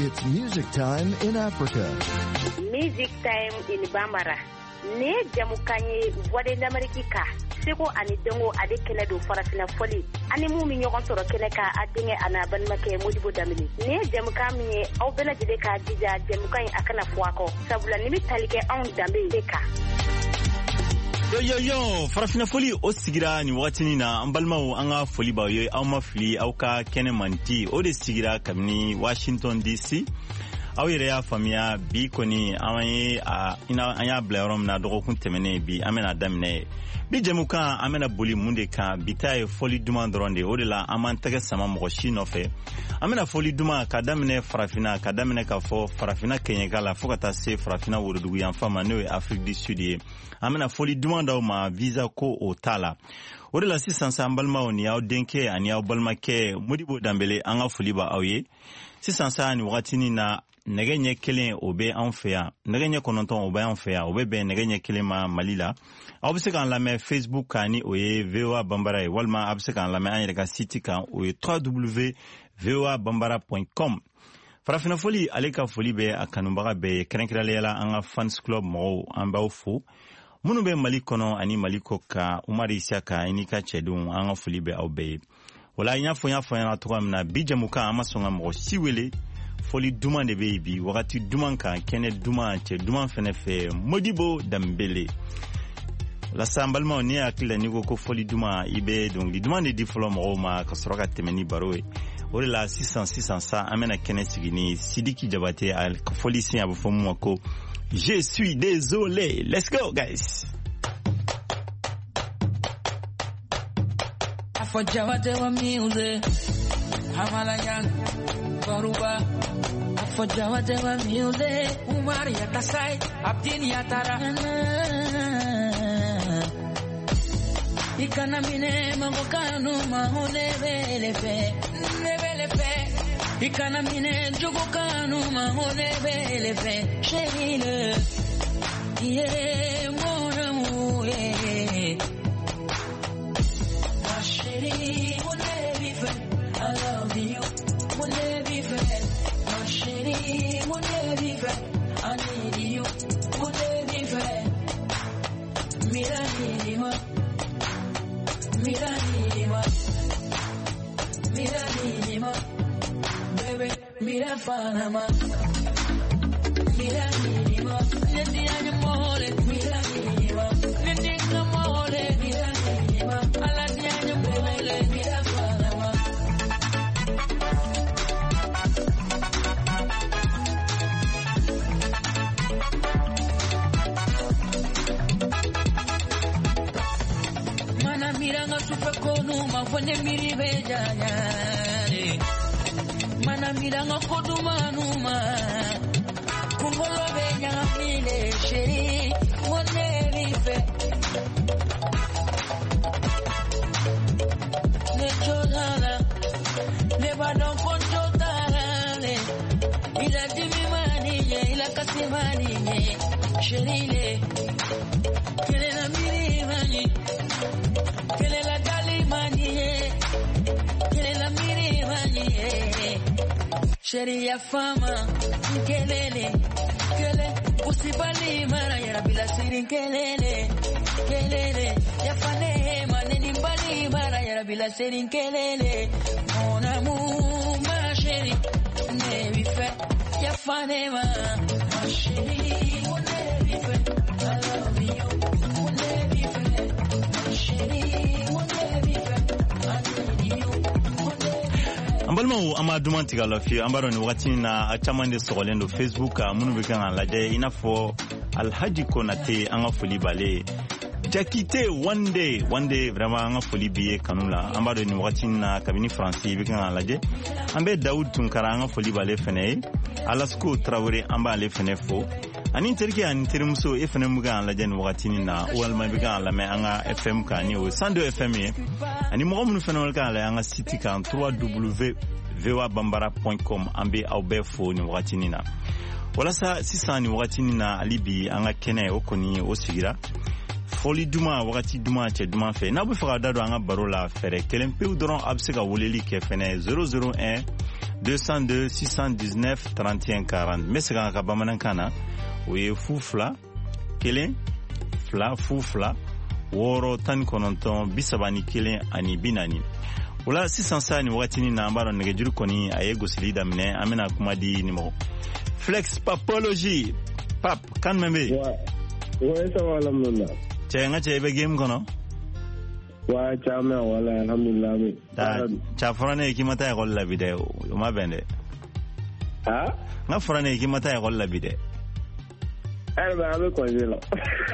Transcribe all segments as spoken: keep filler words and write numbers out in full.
It's music time in Africa. Music time in Bambara. Ne jamukanye voix d'America. Seko ani dongo ade kele do farafina foli. Ani mu mi nyogon toro kele ka adinge ana ban make Modibo Damini. Ne jamukami au bela jide ka dija jamukanye akana fuako. Sabula nimi talike on dambe deka. Yo yo yo farafina foli o sigira ni watini na ambalmawo anga foli ba yo au mafli au ka kenemanti o de sigira kamni Washington D C aw yɛrɛ y'a faamuya bi kɔni an ye ina an y'a bila yɔrɔ min na dɔgɔkun tɛmɛnen bi an bɛna daminɛ bi jɛmukan an bɛna boli mun de kan bi ta ye fɔli duman dɔrɔn de o de la an b'an tɛgɛ sama mɔgɔ si nɔfɛ an bɛna fɔli duman ka daminɛ farafina ka daminɛ ka fɔ farafina kɛɲɛka la fo ka taa se farafina worodugu yanfan ma n'o ye Afrique du Sud ye an bɛna fɔli duman d'aw ma visa ko o t'a la o de la sisan sa an balimaw ni aw denkɛ ani aw balimakɛ Modibo Dambele an ka foli ba aw ye sisan sa ni wagatini na nɛgɛ ɲɛ kelen o bɛ an fɛ yan nɛgɛ ɲɛ kɔnɔntɔn o bɛ an fɛ yan o bɛ bɛn nɛgɛ ɲɛ kelen ma Mali la aw bɛ se k'an lamɛn Facebook kan ni o ye V O A Bambara ye walima a bɛ se k'an lamɛn an yɛrɛ ka site kan o ye w w w point v o a bambara point com farafina foli ale ka foli bɛ a kanubaga bɛɛ ye kɛrɛnkɛrɛnnenya la an ka fans club mɔgɔw an b'aw fo minnu bɛ Mali kɔnɔ ani Mali kɔ kan Umaru Isaka i n'i ka cɛdenw an ka foli bɛ aw bɛɛ ye wala n y'a fɔ n y'a fɔ ɲɛna cogoya min na bi jamukan an ma sɔn ka mɔgɔ si wele foli duman de bɛ bi wagati duman kan kɛnɛ duman cɛ duman fɛnɛ fɛ Modibo Dambele la san balimaw ni hakili la n'i ko ko foli duman i bɛ dɔnkili duman de di fɔlɔ mɔgɔw ma ka sɔrɔ ka tɛmɛ ni baro ye o de la sisan sisan sa an bɛna kɛnɛ sigi ni Sidiki Jabate a ka foli sin a bɛ fɔ mun ma ko je suis désolé. Let's go guys. For Jabate wa music Hamalayan Baruba for Jabate wa music Umar yatasai Abdin yatara Ikana mine magokanu mahone belefe Nebelefe Ikana mine jugokanu mahone belefe Sheile Ye mon amour Chérie, mon baby friend, I love you, mon baby friend. My chérie, mon baby friend, I need you, mon baby friend. Mira nima, mira nima, mira nima, baby, mira Panama, mira nima, neti anyamole, mira nima, neti anyamole, mira nima, alani anyamole, mira Panama. Mana miranga supe konuma, fone miri bejanya. Mana miranga koduma numa, kungolo benya mile sheri, one rife. Ne chodala, ne badon kontotale, ila dimi maniye, ila kasi maniye, sherile, kele la miri mani, kele la dali maniye, kele la miri maniye. Sheri ya fama, kelele, kele, usibali mara ya bila siri kelele, kelele, ya fane maneni mbali mara ya bila siri kelele, mon amour, ma chérie, ne lui fait, ya fane ma, ma chérie, mon ne lui fait, I love you, mon ne lui fait, ma chérie, mon ne lui fait, I need you, mon ne lui fait. Ambalmaw ama duman tiga lafi ambaro ni wakati na achaman de sɔgɔlen do Facebook munu bɛ kan lajɛ ina fɔ Alhaji Konate an ka foli bale Jakite one day one day vraiment an ka foli bi kanu la ambaro ni wakati na kabini Fransi bɛ kan lajɛ an bɛ Daoud Tunkara an ka foli bale fɛnɛ Alasko Traoré an b'ale fɛnɛ fo ani terike ani terimuso e fɛnɛ bɛ kan lajɛ ni wakati na walima bɛ kan lamɛn an ka F M kan ni o one oh two F M ye ani mɔgɔ minnu fɛnɛ bɛ kan lajɛ an ka site kan w w w point v o a bambara point com an bɛ aw bɛɛ fo ni wakati na walasa sisan ni wakati na ali bi an ka kɛnɛ o kɔni o sigira foli duman wakati duman cɛ duman fɛ n'a bɛ fɛ ka da don an ka baro la fɛrɛ kelen pewu dɔrɔn a bɛ se ka weleli kɛ fɛnɛ zero zero one deux zéro deux six un neuf trente et un quarante. Mais c'est quand bamanankan na o ye fu fila kelen fila fu fila wɔɔrɔ tan ni kɔnɔntɔn bi saba ni kelen ani bi naani. O la sisan sa ni wagati na an b'a dɔn nɛgɛjuru kɔni a ye gosili daminɛ an bɛna kuma di nimɔgɔ Flex Papology Pap kan mɛn bɛ yen. wa ça va alhamdulillah. Cɛ n ka cɛ i bɛ game kɔnɔ. wa caman wala alhamdulillah mi. Cɛ fɔra ne ye k'i ma taa ekɔli la bi dɛ o ma bɛn dɛ. Ha? N ka fɔra ne ye k'i ma taa ekɔli la bi dɛ. Ɛɛ bɛ an bɛ congé la.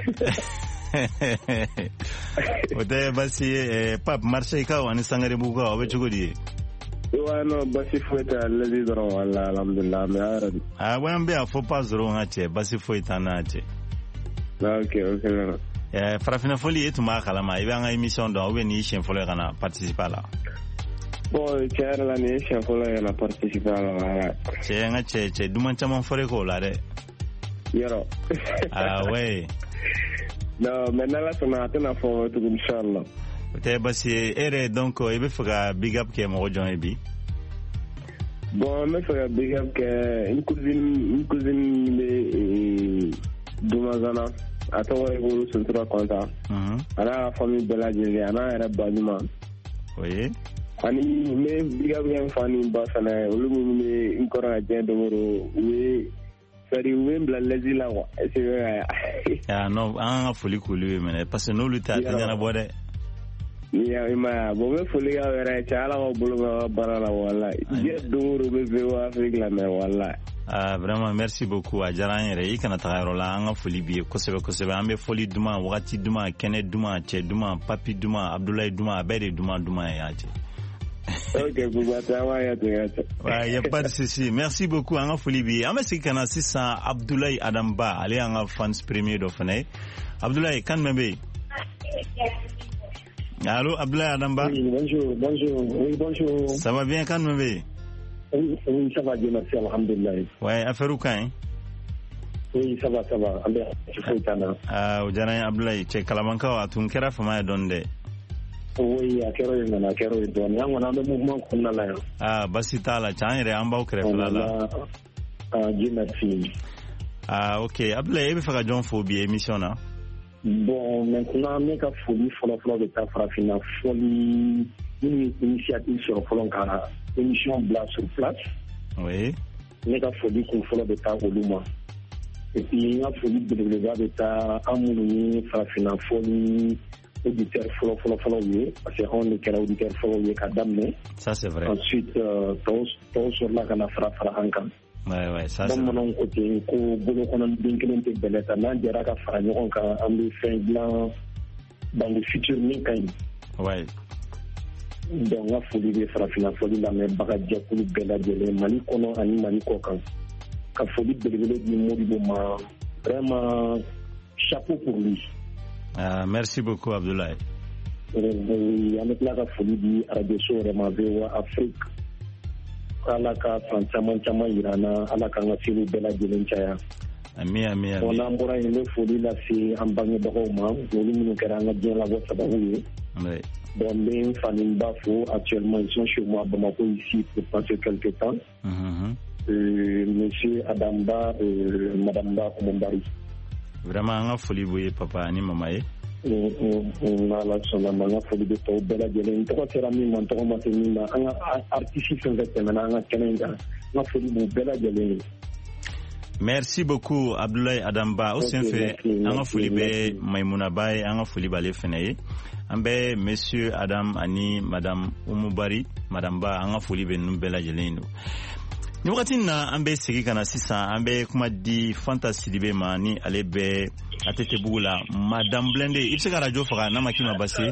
O tɛ basi ye Pap Marseille kaw ani Sangarebu kaw a bɛ cogo di ye. wa non basi foyi tɛ ladi dɔrɔn wala alhamdulillah mais a yɛrɛ di. a wa an bɛ yan fo pas dɔrɔn ka cɛ basi foyi t'an n'a cɛ. ok ok nana. ɛɛ farafinna foli e tun b'a kalama i bɛ an ka émission dɔn ou bien ni siɲɛ fɔlɔ ye ka na participer a la. bon tiɲɛ yɛrɛ la nin ye siɲɛ fɔlɔ ye ka na participer a la wala. cɛ n ka cɛ cɛ duman caman fɔra e k'o la dɛ. yɔrɔ. ah ouais. non mais n'ala sɔnna a tɛna fɔ tuguni inchallah. o tɛ basi ye e yɛrɛ donc i bɛ fɛ ka big up kɛ mɔgɔ jɔn ye bi. bon n bɛ fɛ ka big up kɛ n cousine n cousine bɛ Dumazana a tɔgɔ ye ko Suntura Kɔnta. a n'a ka famille bɛɛ lajɛlen a n'a yɛrɛ ba ɲuman. oui. ani n bɛ big up kɛ n fa ni n ba fana olu minnu bɛ n kɔrɔ ka diɲɛ dogo don u ye sari u bɛ n bila lɛsi la quoi est ce que. ah non an ka foli k'olu ye mɛnɛ parce que n'olu tɛ a tɛ ɲɛnabɔ dɛ. ni ya ima bon me foli ka wɛrɛ cɛ ala ka bolo ka baara la wallahi diɲɛ dogo don bɛ V O Afrique la mais wallahi. ah vraiment merci beaucoup a diyara an yɛrɛ i kana taga yɔrɔ la an ka foli b'i ye kosɛbɛ kosɛbɛ an bɛ foli duman wagati duman kɛnɛ duman cɛ duman papi duman Abdoulaye duman a bɛɛ de duman duman ye a cɛ. ok bubata wa ya te. ouais y a pas de souci merci beaucoup an ka foli b'i ye an bɛ segin ka na sisan Abdoulaye Adam Ba ale y'an ka fans premier dɔ fana ye Abdoulaye kan jumɛn bɛ yen. Allô, Abdoulaye Adamba? Oui, bonjour, bonjour, oui, bonjour. Ça va bien, quand même? Oui, oui, ça va bien, merci, alhamdulillah. Ouais, affaire ou quand? Oui, ça va, ça va. Ah, au dernier Abdoulaye, tu es Kalamanka, à ton kera fama donde? Oui, à Kero, à Kero, on a le mouvement qu'on a là. Ah, Basita, la Chan, et Amba, là. Ah, Dieu merci. Ah, ok. Abdoulaye, il faut que John Phobie émission, là. Bon, maintenant, on a folie pour la flore de ta farafina, folie, une initiative sur le émission Blas sur place. Oui. On a folie pour la flore de ta Oluma. Et puis, on a folie de l'élevage de ta Amouni, farafina, folie, auditeur, flore, flore, flore, parce qu'on est qu'un auditeur, flore, kadamne. Ça, c'est vrai. Ensuite, tous sur la canne farafara ankan. Ouais, ouais, ça c'est. Dans mon côté, ko bolo kono dinkelon te beleta na jara ka fara ñon ka am le fin blanc dans le futur ni kay. Ouais. Donc la folie de farafina folie la me baga jakulu bela jele mali kono ani mali ko kan. Ka folie de belé ni modibo ma vraiment chapeau pour lui. Ah, merci beaucoup Abdoulaye. Oui, avec la folie di radio so vraiment V O Afrique. ala ka fan caman caman yirana ala ka an ka seliw bɛɛ lajɛlen caya. ami ami ami. bon n'an bɔra yen n bɛ foli lase an bangebagaw ma olu minnu kɛra an ka diɲɛ labɔ sababu ye. oui. bon n bɛ n fa ni n ba fo actuellement ils sont chez moi à Bamako ici pour passer quelque temps. Mm-hmm. Euh, monsieur Adamba euh, madame Ba Omombari. vraiment an ka foli b'u ye papa ani mama ye. n'ala sɔnna ma an ka foli bɛ tɔw bɛɛ lajɛlen n tɔgɔ sera min ma n tɔgɔ ma se min ma an ka artiste fɛn fɛn tɛmɛna an ka kɛnɛ in kan an ka foli b'u bɛɛ lajɛlen ye. merci beaucoup Abdoulaye Adamba o senfɛ an ka foli bɛ Maimouna Ba ye an ka foli b'ale fɛnɛ ye an bɛ monsieur Adam ani madame Oumou-Bari madame Ba an ka foli bɛ ninnu bɛɛ lajɛlen don. ni wagati na an bɛ segin ka na sisan an bɛ kuma di Fanta Sidibe ma ni ale bɛ A T T bugu la madame Blende i bɛ se ka radio faga n'a ma k'i ma basi.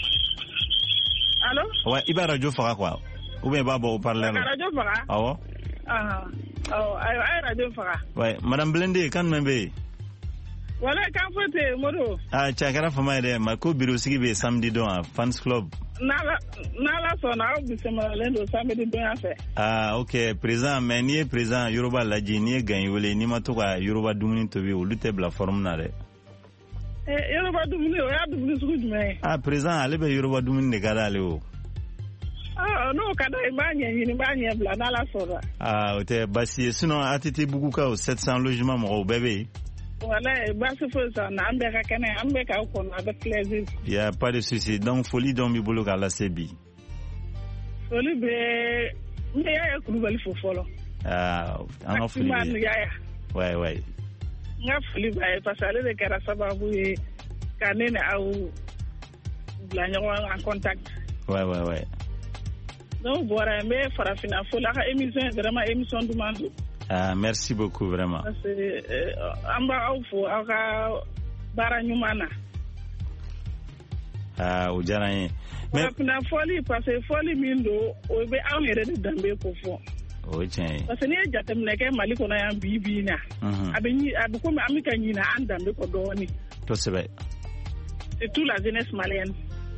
allo. ouais i b'a radio faga quoi ou bien i b'a bɔ au parleur la. radio faga. awɔ. ah awɔ ayiwa a ye radio faga. ouais madame Blende kan jumɛn bɛ yen. wala kan foyi tɛ yen Modibo. ah cɛ a kɛra fama ye dɛ ma ko bureau sigi bɛ samedi don a fans club. n'ala n'ala sɔnna aw bisimilalen don samedi donya fɛ. ah ok président mais n'i ye président Yoruba laji n'i ye Gaye wele n'i ma to ka Yoruba dumuni tobi olu tɛ bila forme na dɛ. eh Yoruba dumuni o y'a dumuni sugu jumɛn ye. ah président ale bɛ Yoruba dumuni de ka d'ale o. Ah non, kada ibanye ni ibanye bla na la sora. Ah, o te basi sinon atete bugu ka sept cents logements mo bébé. Voilà, basi fo ça na ambe ka kene ambe ka ko na avec plaisir. Il y a pas de souci. Donc folie donc mi bolo ka la sebi. Folie be me ya ku bali fo folo. Ah, en folie. Ouais ouais. Nga folie ba parce que le kera sababu e kanene au bla nyo en contact. Ouais ouais ouais. Donc voilà, mais farafina fo la émission vraiment émission du monde. Ah, merci beaucoup vraiment. Parce que amba au fo aka bara nyumana. Ah, o jaranye. Mais farafina folie parce que folie mindo o be an yere de dambe ko fo. O tiens. Parce que ne jatem ne ke mali ko na yan bibi na. Abeni abuko mi amika nyina an dambe ko doni. To sebe. C'est toute la jeunesse malienne.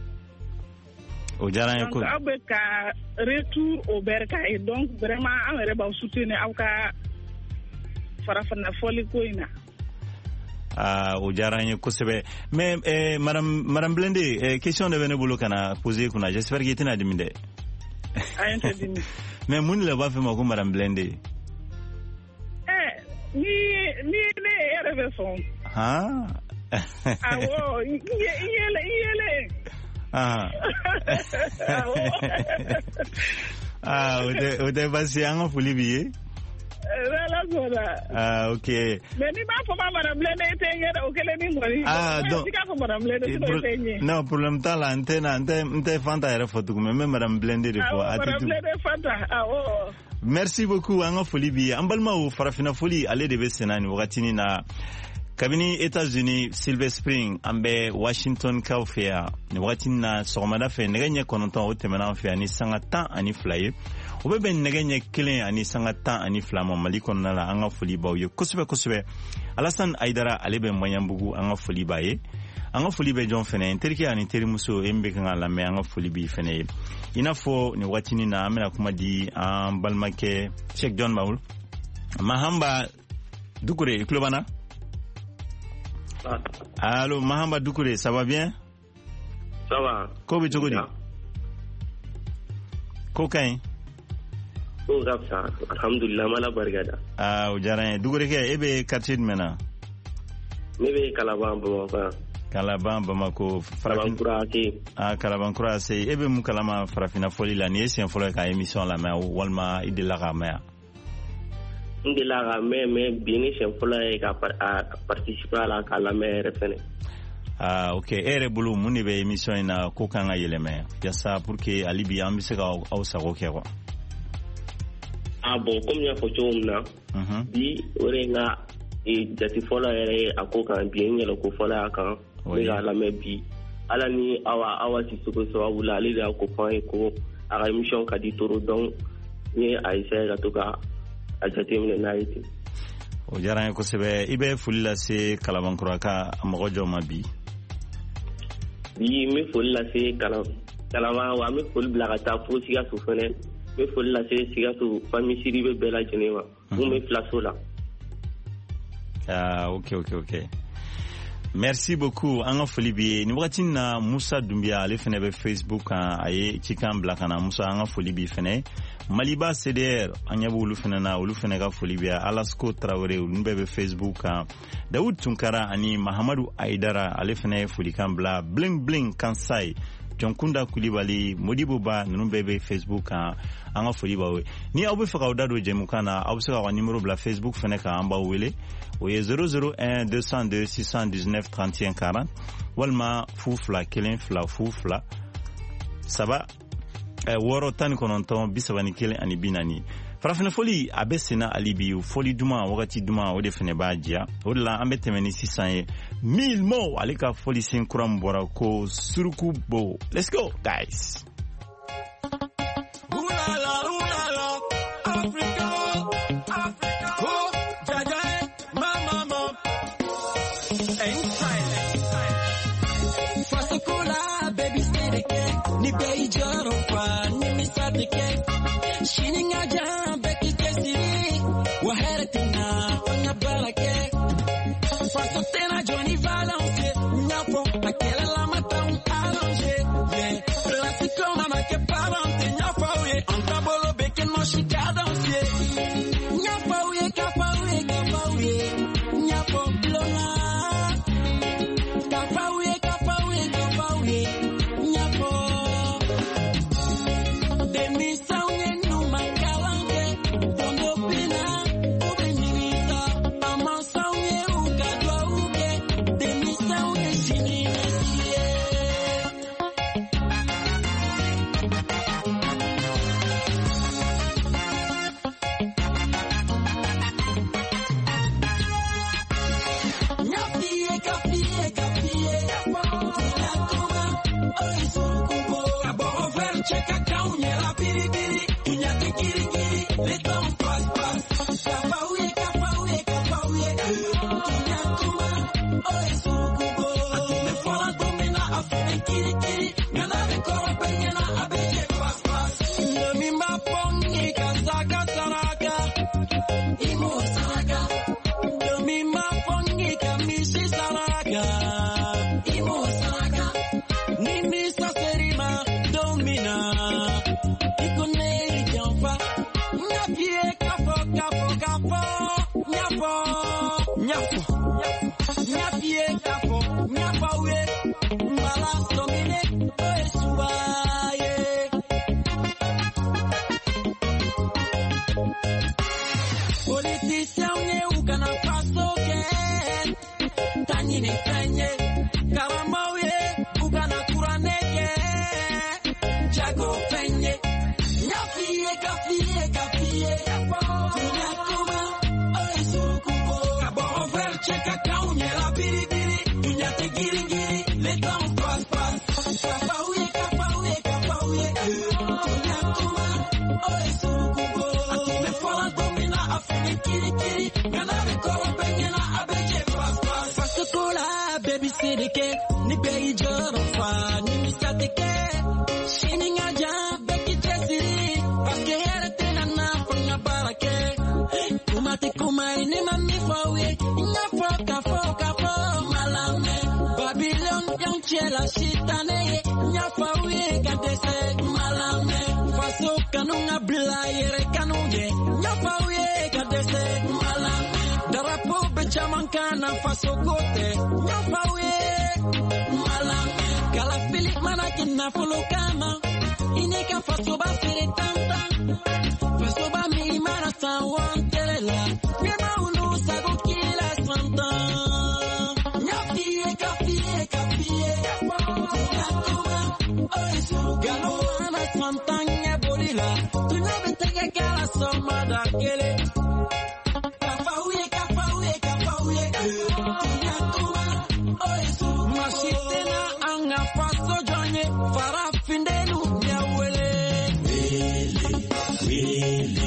O jaranye ko. Abe ka retour au bercail donc vraiment on aurait ba soutenir auka farafana folie ko ina. Ah, o jaranye ko sebe. Mais eh, madame madame Blende, eh, question de bene bolo kana poser kuna. J'espère que tu n'as demandé. Ah, interdit. Mais moun le ba fait ma ko madame Blende. Eh, ni ni ne rêve son. Ah. Ah oh, yele yele. Ah. Ah, o te o te basi an folie biye. La zona. Ah, OK. Mais ni ba fo madame Blende tenye o kele ni mori. Ah, donc ka fo madame Blende to tenye. Non, problème ta la antenne antenne antenne fanta era foto mais même madame Blende de fois. Ah, madame Blende fanta. Ah oh. Merci beaucoup an folie biye. Ambalma o farafina folie aller de besenani wakatini na kabini États-Unis Silver Spring ambe Washington Kaufia ni wakatini na sogomada fe neganye kononton o temena fe ani sanga tan ani flaye o be ben neganye kelen ani sanga tan ani flama mali konna la anga foli baw ye kosube kosube Alassane Aidara alebe moyambugu anga foli baye anga foli be jon fene terki ani terimuso embe kanga la me anga foli bi fene inafo ni wakatini na amena kuma di am balmake Cheikh John Baul Mahamba Dukure Klobana. Ah. Allô, Mahamba Doukouré, ça va bien? Ça va. Kobe Chokodi? Cocaine? Oh, ça, alhamdulillah, mala bargada. Ah, Ojaran, Doukouré, ebe quartier de Mena? Mebe Kalaban, Bamako. Kalaban, Bamako. Kalabankura, ake. Ah, Kalabankura, c'est ebe Moukalama Farafina Foli, la nièce, c'est un follow ka émission la main, ou Walma, ide la ramère. De la ramée, mais bien sûr, il faut participer à la calamère. Ah, ok. Ere bulu muni be émission ina kokanga yeleme. Yasa pour que alibi ambiseka au sako kero. Ah bon, comme ya focho umna. Mhm. Bi orenga e jati fola ere akoka bien yelo ko fola aka. Ega la mebi. Ala ni awa awa sisuko so awula ali da ko pan ko ara émission ka di toro donc ni aisa ga toka ajatemne naiti. O jaran ko sebe ibe fulila se kalabankura ka amogo joma bi. Bi me fulila se kalam kalama wa me ful blaga ta fo siga su fene me fulila se siga su fami siribe bela jenema mu me flasola. Ah, OK OK OK. Merci beaucoup anga foli bi ni wakati na Musa Dumbia ale fene be Facebook an aye chikan black na Musa anga foli bi fene Maliba C D R anya bulu fene na ulu fene ka foli bi Alasko Traoré ulu be be Facebook an Daoud Tunkara ani Mahamadou Aidara ale fene foli kan bla bling bling Kansai Jonkunda Kulibali Modibo Ba nunu bebe Facebook an anga foli ba we ni awu fe ka odado jemukana awu se ka numéro bla Facebook fene ka amba wele oye zéro zéro un deux cent deux six cent dix-neuf trente et un quarante walma fufla kelen fla fufla saba eh, woro tan kononton bisabani kelen ani binani farafina foli abesena alibi foli duma wakati duma ode fene bajia odla ambe temeni six cents ye mille mo alika foli sin kuram bora ko suruku bo. Let's go guys. Aquela lama tão alonge, yeah. Clássico, mama que para ontem, fenye karamauye ugana kuraneke jago fenye nyafiye kafiye kafiye tunyatuma oisukubo kaboro verche kakaunye la biribiri tunyate giri giri le temps passe passe kapauye kapauye kapauye tunyatuma oisukubo atime fola domina afine kiri kiri ganare koro bengena abeje passe passe fakola baby sidike ni beyi joro fa ni misatike shininga ja beki jesiri paske here tenana fanya barake kumate kumai ni mami fawe nya foka foka fo malame Babylon yang chela shitane nya fawe kadese malame faso kanunga blayere kanuje nya fawe kadese malame darapo bechamankana faso kote nya fawe malame kala filik manakina folo kama inika faso ba fere tanta faso ba mi marata wantelela mema unu sago kila santa nyafie kafie kafie yakuma oisu galo ana santanya bolila tunabetega kala somada kele kafauye kafauye kafauye yakuma oisu mashitena anga faso jonye farafindenu nyawele wele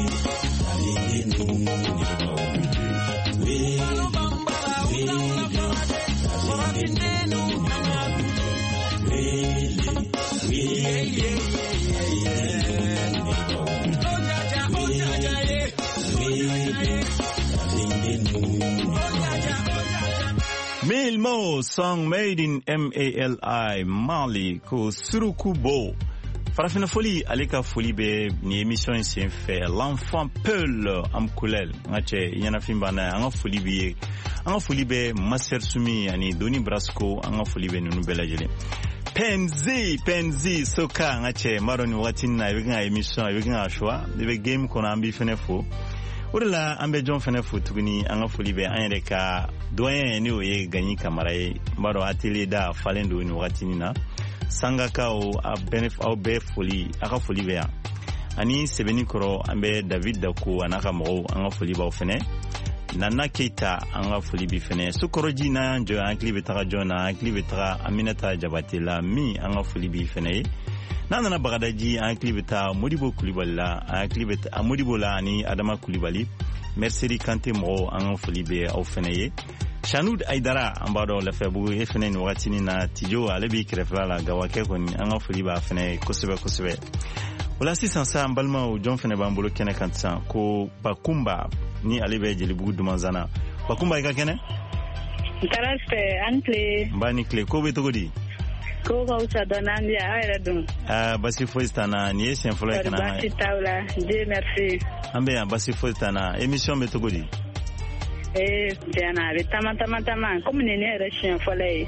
Milmo song made in M A L I Mali ko Surukubo. Farafina Foli aleka foli be ni émission c'est fait l'enfant Peul am kulel ngache yana fimbana anga foli be anga foli be Maser Sumi ani Doni Brasco anga foli be nunu belajele Penzi Penzi soka ngache maroni watina yega émission yega choix de game qu'on a ambi fenefo Urla ambe John fenefo tuguni anga foli be anyeka doyen ni oye gagni kamaraye maro atelier da falendo ni watinina sangaka o a benef au be foli aka foli be ya ani sebeni koro ambe David Dako anaka mo anga foli ba ofene Nana Keita anga foli bi fene sukoroji na njo ankli betara jona ankli betara Aminata Jabatela mi anga foli bi fene nana na bagadaji ankli beta Modibo Kulibala ankli beta Modibo la ani Adama Kulibali Merceri Kante mo anga foli be au fene Chanoud Aidara ambado la febu efene ni watini na tijo alebi krefla la gawake koni anga foli ba fene kosebe kosebe wala si sansa mbalma o John fene bambolo kene kansa ko bakumba ni alebe jeli bugu dumanzana bakumba ika kene Taraste antle mbani kle ko beto godi ko ko usa donandi awere dum ah basi foistana ni esen folo kana basi tawla Dieu merci ambe basi foistana émission beto godi Eh, bien, avec tama tama tama, comme une énergie folle.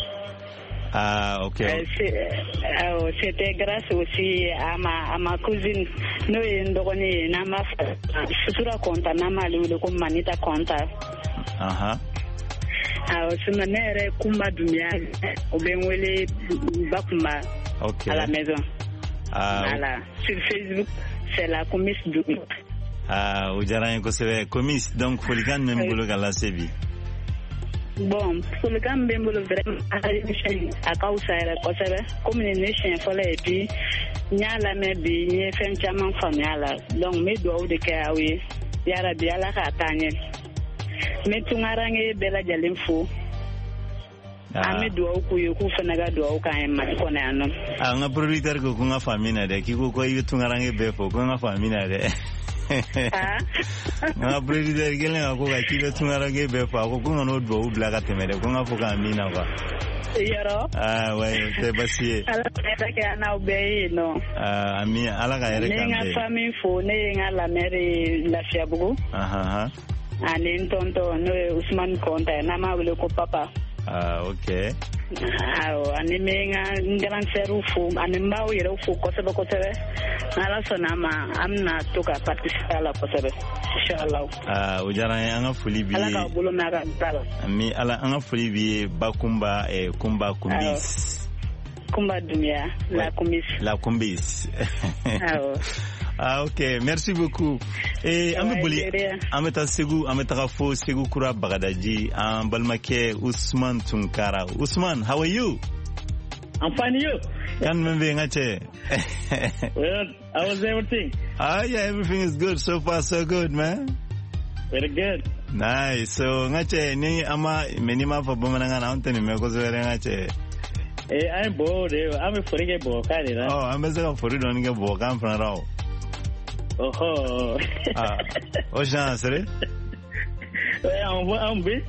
Ah, ok. Euh, euh, C'était grâce aussi à ma, à ma cousine. Nous, nous avons nama sutura konta nama le comme manita konta. Aha. Ah, ce manière kumba dumia, ou bien wele bakuma. Ok. À la maison. Ah. Voilà. Sur Facebook, c'est la commise dumia. Ah, ujarani kosebe komis donc folikan membolo kala sebi. Bon, folikan membolo vraiment a causa era kosebe comme une nation folle et puis nyala me bi nye fen chaman famiala donc me do de ka wi yara bi ala ka tanye me tungarange bela jalimfu ame do ku yo ku fanaga do ka en ma ko na no ah nga producteur ko nga famina de kiko ko yu tungarange be fo ko nga famina de ah nga president gele nga ko ga kilo tungara ge be fa ko ko no do u blaga temere ko nga fo ka mina kwa yoro ah ouais c'est basi ala ta ke ana obey no ah ami ala ga yere kan nga famille fo ne nga la mère la fiabugo aha aha ani tonto no Ousmane Konta na ma wele ko papa Ah, ok. Awo, ani menga ngaran seru fu, ani mbao yere fu kosebe kosebe. Ala sonama amna toka participer la kosebe. Inshallah. Ah, ujara anga foli bi. Ala ka bolo na ga dala. Mi ala anga foli bi Bakumba e Kumba Kumbis. Kumba Dunia, la Kumbis. La Kumbis. Awo. Ah, ok, merci beaucoup. Et Ameboli, Ameta Segu, Ameta Fo, Segu Kura Bagadaji, and Balmake Usman Tunkara. Usman, how are you? I'm fine, you? Can't remember ngache. Well, how was everything? Ah, yeah, everything is good. So far, so good, man. Very good. Nice. So, ngache, ni ama, minima for Bomananga Mountain, Mekos, very ngache. Eh, I'm bored. I'm a foreign boy. Oh, I'm a foreign on a book. I'm from Rao. Oh, ah, oh, Jean, sorry. I'm I'm big.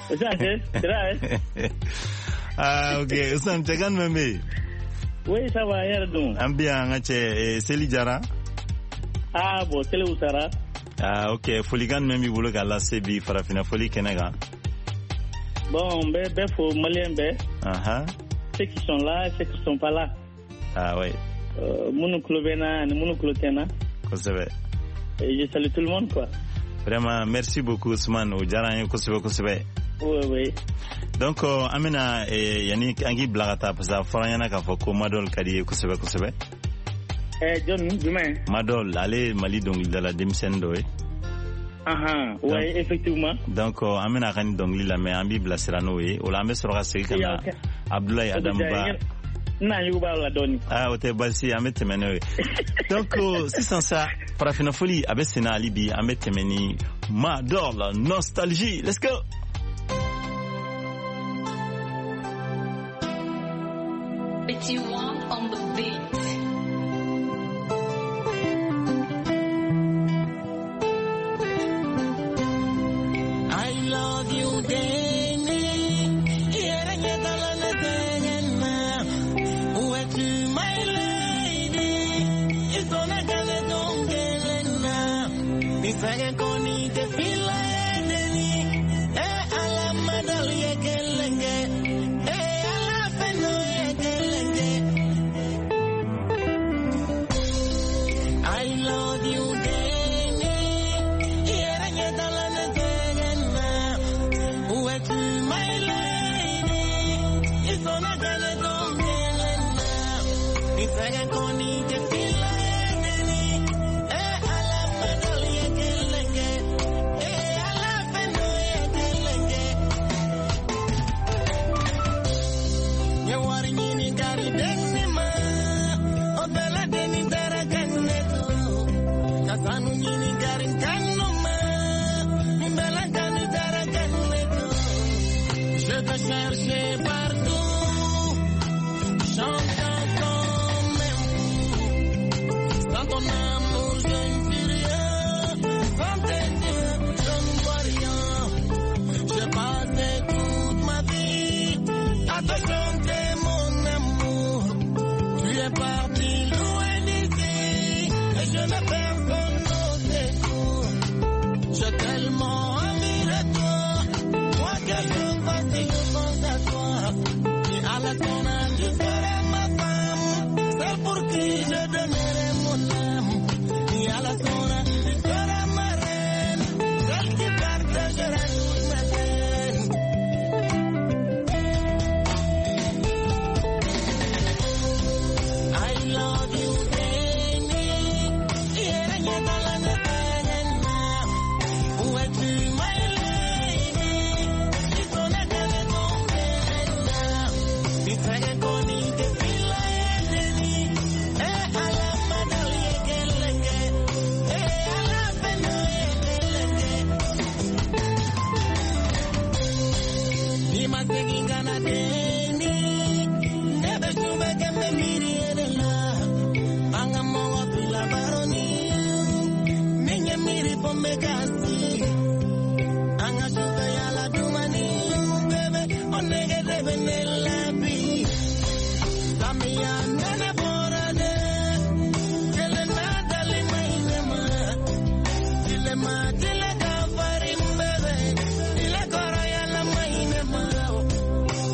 Ah, okay. Usam tekan meme. Oui, ça va, y'a donc. I'm bien, ngache, Seli Jara. Ah, bon, Seli Usara. Ah, ok. Foligan meme bolo kala sebi farafina foli kenega. Bon, ben, ben, faut malien ben. Ah ah. Ceux qui sont là, ceux qui sont pas là. Ah ouais. Euh, Mounouklou Bena, Mounouklou Tena. Et je salue tout le monde, quoi. Vraiment, merci beaucoup, Ousmane. Ujara Kosebe Kosebe. Oui, oui. Donc, euh, Amina, et Yannick Angi Blagata, parce que Forayana Kafoko, Madol Kadi Kosebe Kosebe. Eh, John, demain. Madol, allez, Mali, donc, de la Dimsendo, eh. Ah ah, oui, effectivement. Donc, euh, Amina Rani, donc, la mais Ambi Blaserano, eh. Olambe Sora Sekana, Abdoulaye Adamba. Ah, o te basi amete mene. Donc c'est sans ça parafina folie avec Sena Alibi amete meni Madol nostalgie. Let's go. Betty One on the beat. I love you, Danny. Fagin koni te fila edeni e ala madal ye kelenge e ala feno ye kelenge. I love you Deni yera nyedala na tegena where to my lady it's on a gala dongelena fagin koni te fila edeni e ala madal ye chercher partout, chantant comme un fou. Sans ton amour, je ne dis rien. Sans tes yeux, je ne vois rien. J'ai passé toute ma vie à te chanter mon amour. Tu es parti loin d'ici et je n'ai personne au secours. J'ai tellement envie de toi, moi que je fascine. À la tonne, tu serais ma femme, celle pour qui je donnerai mon âme. Et à la tonne, tu serais ma reine, celle qui partagera toutes mes peines. I love you, Danny. Yera nyedala na tegena. Où es-tu, my lady? It's on a gala dongelena. Fagin koni te fila edeni e ala madal ye kelenge e ala feno ye kelenge. Dima seginga na deni nebe shube kembe miri edela anga mowa pila baroni minye miri pombe kasi anga shube yala dumani bebe onege debe nelabi. Nana borade, tele nadali mainema, tele ma tele kafari mbebe, tele koraya la mainema.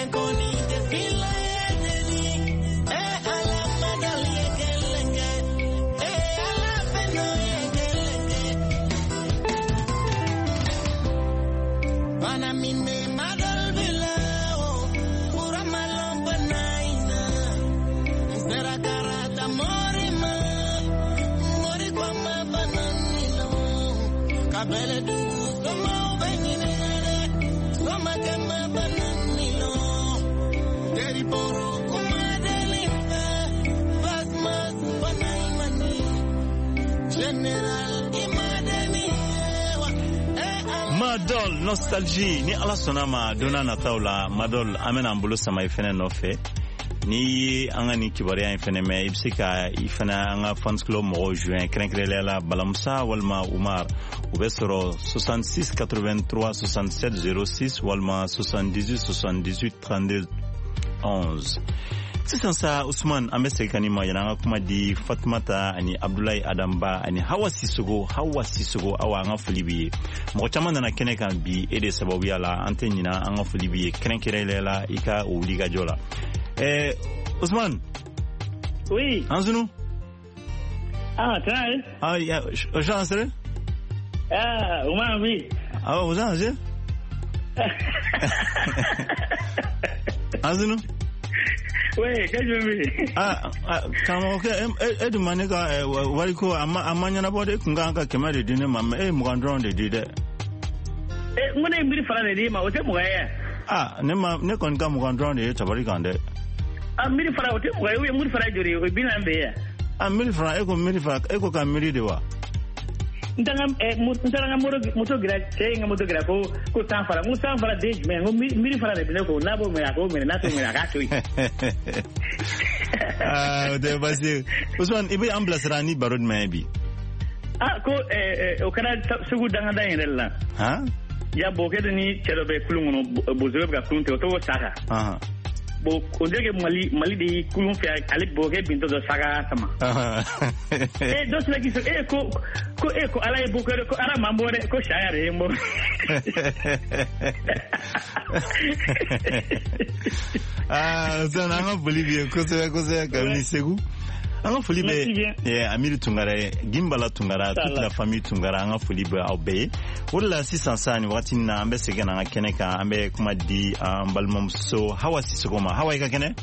Madol nostalgie ni ala sonama dona na taula Madol amena ambulu sama ifene nofe ni anga ni kibariya ifene me ibsika ifana anga fans club mo juin krenkrela balamsa walma Umar ubesoro soixante-six quatre-vingt-trois soixante-sept zéro six walma soixante-dix-huit soixante-dix-huit trente-deux onze. Sisan sa Usman amese kanima yana kuma di Fatmata ani Abdullahi Adamba ani Hawa Sissogo Hawa Sissogo awa anga fulibi mo chama na kene kan bi ede sababu yala antenina anga fulibi krenkerelela ika uliga jola. Eh Usman. Oui. Anzunu. Ah, try. Ah ya, chance. Ah, Umar oui. Ah, vous avez Anzunu. Oui, qu'est-ce que je veux? Ah, kama okay, e du maneka wariko ama amanya na bode kunganga kemade dine mama e mugandron de dide. Eh, ngone mbiri fara de ma ote mugaya. Ah, ne ma ne kon ga mugandron de tabari kande. Ah, mbiri fara ote mugaya, we mbiri fara jori o binambe ya. Ah, mbiri fara e ko mbiri fara e ko ka mbiri de wa. Ntanga eh ntanga moro moto gira tenga moto gira ko ko sanfara mo sanfara de me ngo miri fara de ko na bo me ko me na to me ka to ah de basi Usman ibe ambulance rani barod maybe ah ko eh o kana sugu danga dangela ha ya boke de ni chero be kulungono bozo ga kunte to saka aha bo ko dege mali mali de kulun fi ale boke binto do saka sama eh dos la giso eh ko ko eh ko ala e boke ko ara mambore ko shayare mo ah zana nga Bolivia ko se ko se ka ni segu anga Folibe eh Amiri Tungara Gimbala Tungara toute la famille Tungara anga Folibe aube wala six cents ni wakati na ambe segena nga keneka ambe kuma di ambalmom so Hawa Sissogo ma Hawa ka kene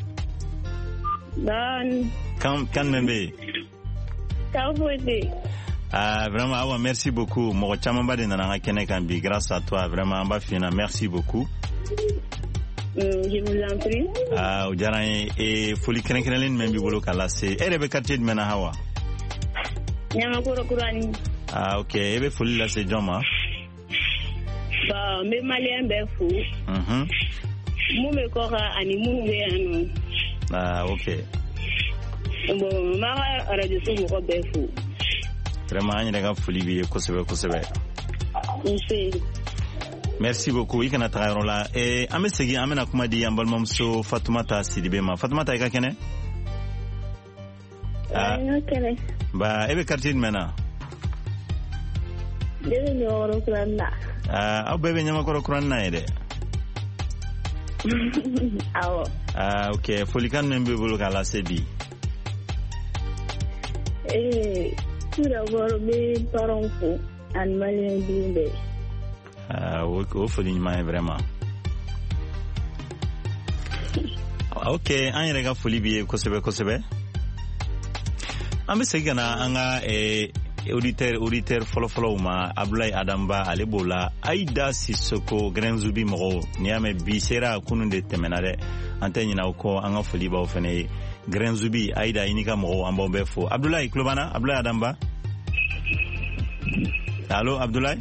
dan kan kan membe ka fodi. Ah, vraiment, Awa, merci beaucoup. Mo chama ba de na nga keneka bi grâce à toi vraiment ba fina merci beaucoup. Mm, je vous en prie. Ah, o jara e foli krenkrelen membi bolo kala se ere be quartier de mena Hawa. Nyama koro kurani. Ah, OK, ebe foli la se joma. Ba me malien be fu. Mhm. Mu me kora ani mu be anu. Ah, OK. Bon, ma radio so mo be fu. Vraiment anya daga foli bi ko sebe ko sebe. Merci. Merci beaucoup. Ikana tarola e amesegi amena kuma di ambalmom so Fatoumata Sidibe ma. Fatoumata ka kene? Ah, kene. Ba ebe quartier mena. Debe nyoro kuranda. Ah, abebe nyama koro kuranda ede. Awo. Ah, OK. Folikan membe bolo kala sebi. Eh, tura goro be paronko an malien bimbe. Ah, o foli nyama vraiment. OK, an rega foli bi ko sebe ko sebe. Ambe segana anga e auditeur auditeur follow follow ma Abdoulaye Adamba alebola Aida Sissoko Grenzubi mo niame bi sera kununde temenare antenya ko anga foli ba ofene Grenzubi Aida inika mo ambombe fo Abdoulaye Klobana Abdoulaye Adamba. Allô Abdoulaye?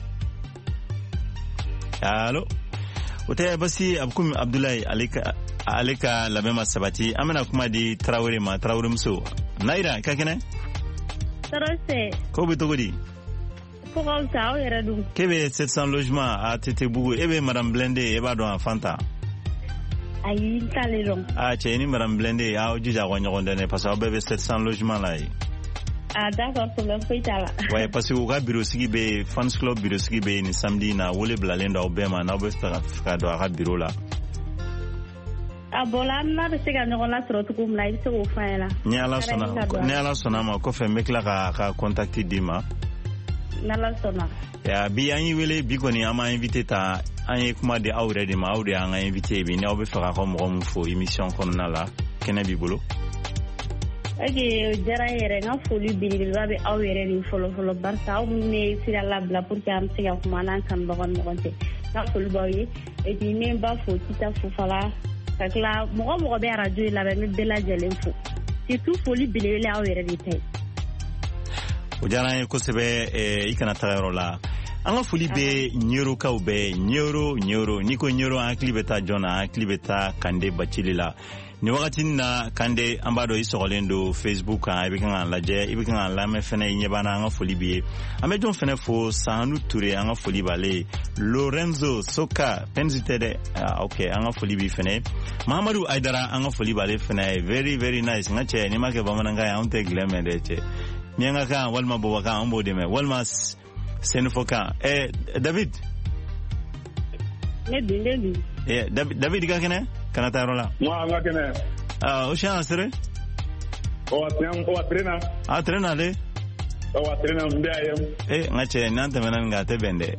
Allô? Ote basi abkum Abdoulaye alika alika labema sabati amena kuma di Traoré ma Traoré mso Naira kakene? Tarose. Ko be togodi? Ko ko sa o yera dum. Kebe sept cents logements à Tete Bougou ebe madame Blende eba do Fanta. Ayi tale long. Ah cheni madame Blende a ojuja ko nyogonde ne parce que bebe sept cents logements là. Ah d'accord, problème fait là. Ouais parce que au bureau sigi be fans club bureau sigi be ni samedi na wole blalenda obema na obe sta ka do ha bureau là. abola na de se ga no la tro to kum live so fa la ni ala sona ni ala sona ma ko fe mekla ka ka contacter dima na la sona ya bi an yi wele bi ko ni ama invité ta an yi kuma de awre de ma awre an invité bi ni obe fa ko mo mo fo émission kon na la kene bi bolo age jara yere nga foli bi bi ba be awre ni folo folo barka o me sira la bla pour que am se ga kuma nan kan ba gon mo gonte nga foli ba yi e di ne ba fo tita fu fala kakla mo mo be radio la be be la jelen fu ti tu foli bi le awre di tay o jara ko sebe e ikana tayaro la anga foli be nyoro ka ube nyoro nyoro niko nyoro an klibeta jona an klibeta kande bachilila ni wakati na kande ambado isolendo Facebook a ibikanga laje ibikanga lame fene nyebana anga foli be amejon fene fo sanu ture anga foli bale Lorenzo Soka penzitede uh, okay anga foli bi fene Mahamadou Aidara anga foli bale fene very very nice ngache ni make bamananga ya onte gleme deche mianga ka walma bo ka ambo de me walma Senufoka. Eh, David? Ne bindebi. Eh, David, David ka kene? Kana tayro la? Moi, nga kene. Ah, o shan asere? O atren, o atrena. Ah, trena le? O atrena mbe ayem. Eh, ngache nante menan nga te bende.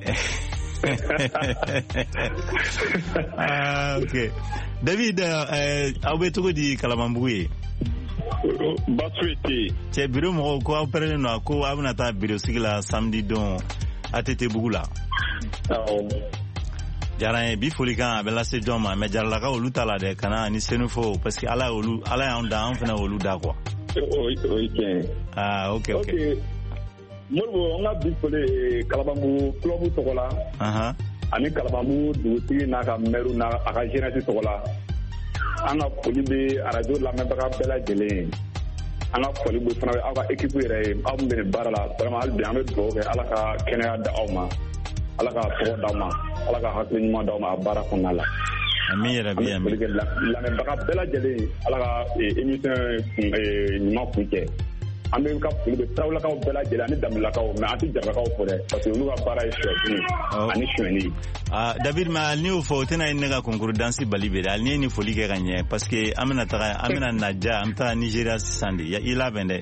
Ah, okay. David, eh, awe tuko di Kalamambuye. Basuete. Che biro mo ko apere no ko abuna ta biro sigla samedi don atete bugula. Oh. Jara bi folika bela se joma me jarla ka oluta la de kana ni senufo parce que ala olu ala ya onda on fena olu da quoi. Okay. Ah, okay, okay. Okay. Morbo nga bi fole Kalabangu club tokola. Aha. Ani Kalabangu duti na ka meru na aka jeunesse tokola. Anga foli be radio la membaga bela jelen anga foli be fana aw ka équipe yere aw be bara la vraiment al bi amé do ke ala ka kenya da awma ala ka to da ma ala ka hakni ma da ma bara ko nala ami rabbi ami la membaga bela jelen ala ka émission ni ma fuite amé ka foli be trawla ka bela jelen ani damla ka mais ati jarra ka fo de parce que lu ka bara est sûr ani choueni. Ah, David ma ni o fo tena inega concours dansi balibere al ni ni foli ke gagné parce que amena ta amena naja amta Nigeria sandi ya ila bende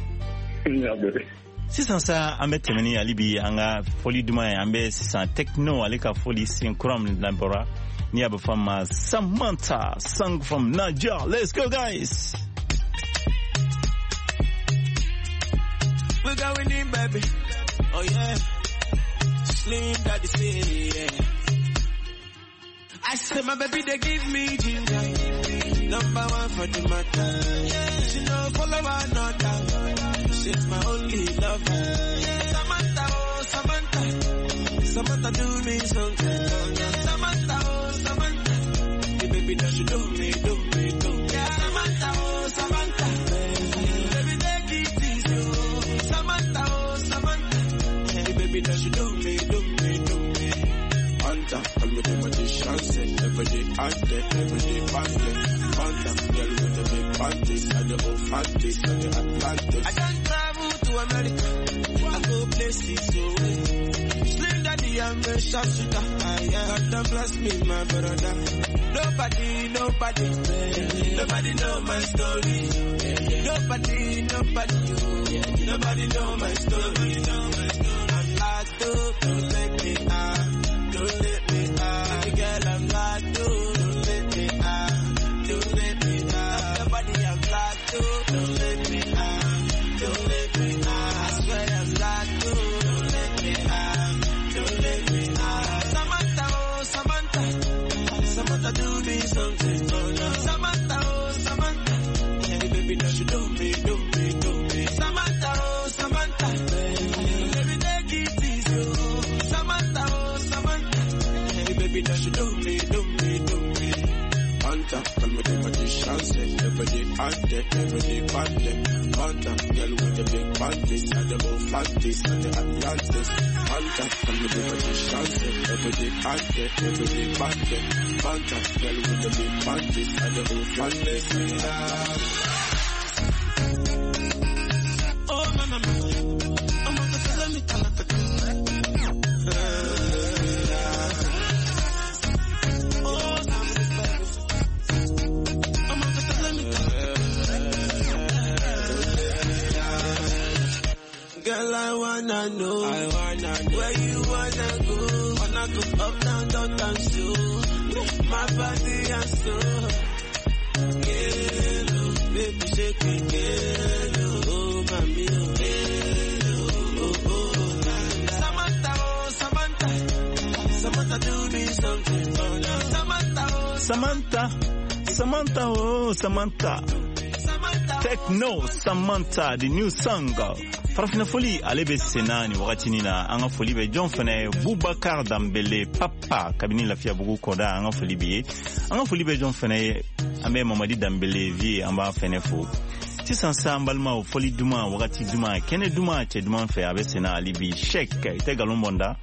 sisan sa ambe temeni alibi anga foli duma ambe sisan techno alika foli synchron lambora ni aba fama Samantha song from Nigeria. Let's go guys. We're going in baby. Oh yeah. Slim Daddy say yeah. I said my baby they give me ginger. Number one for the matter. Yeah. She no follow another. She's my only lover. Yeah. Samantha, oh Samantha. Samantha do me something. Samantha, oh Samantha. The baby that she do me, do me, do me. Yeah. Samantha, oh Samantha. Baby take it easy. Oh. Samantha, oh Samantha. The baby that she do me, do me, do me. Hunter, call me the magician, say every day out there, every day back there. Hunter, girl with the big panties and the old panties and the Atlantis. I don't travel to America, I go places so Slim Daddy, I'm a sharpshooter. I got to bless me, my brother. Nobody, nobody, nobody know my story. Nobody, nobody, nobody know my story. I'm locked up, don't let me out. Don't let me out. Baby girl, I'm locked up. Don't let me out. Don't let me out. Nobody, I'm locked up. Don't let me out. Don't let me out. I swear I'm locked up. Don't let me out. Don't let me out. Samantha, oh Samantha. Samantha, do me something. Samantha, oh Samantha. Hey, baby, don't you do me, do me, do me. Samantha, oh Samantha. Baby, take it easy. Samantha, oh Samantha. Hey, baby, don't you do me, do me, do me. Hunter, call me the magician, say every day out there, every day back there. Hunter, girl with the big panties and the old panties and the Atlantis. Hunter, call me the magician, say every day out there, every day back there. Hunter, girl with the big panties and the old panties. Oh, no, no, no. I'm not gonna let me tell it. Girl, I wanna know, I wanna know where you wanna go. Wanna go up, down, down, down, so my body and soul. Hello, baby, shake it, hello, oh, mami, hello, oh, oh. Samantha, oh, Samantha, Samantha, do me something, oh, no. Samantha, oh, Samantha, Samantha, oh, Samantha. Techno Samantha, the new song. Farafina Foli alebe senani wakati nina anga foli be John Fene Boubacar Dambele papa kabini la fia bugu koda anga foli be anga foli be John Fene ambe Mamadi Dambele vie amba fene fo ti sansa mbalma foli duma wakati duma kene duma che duma fe abe sena alibi shek te galombonda.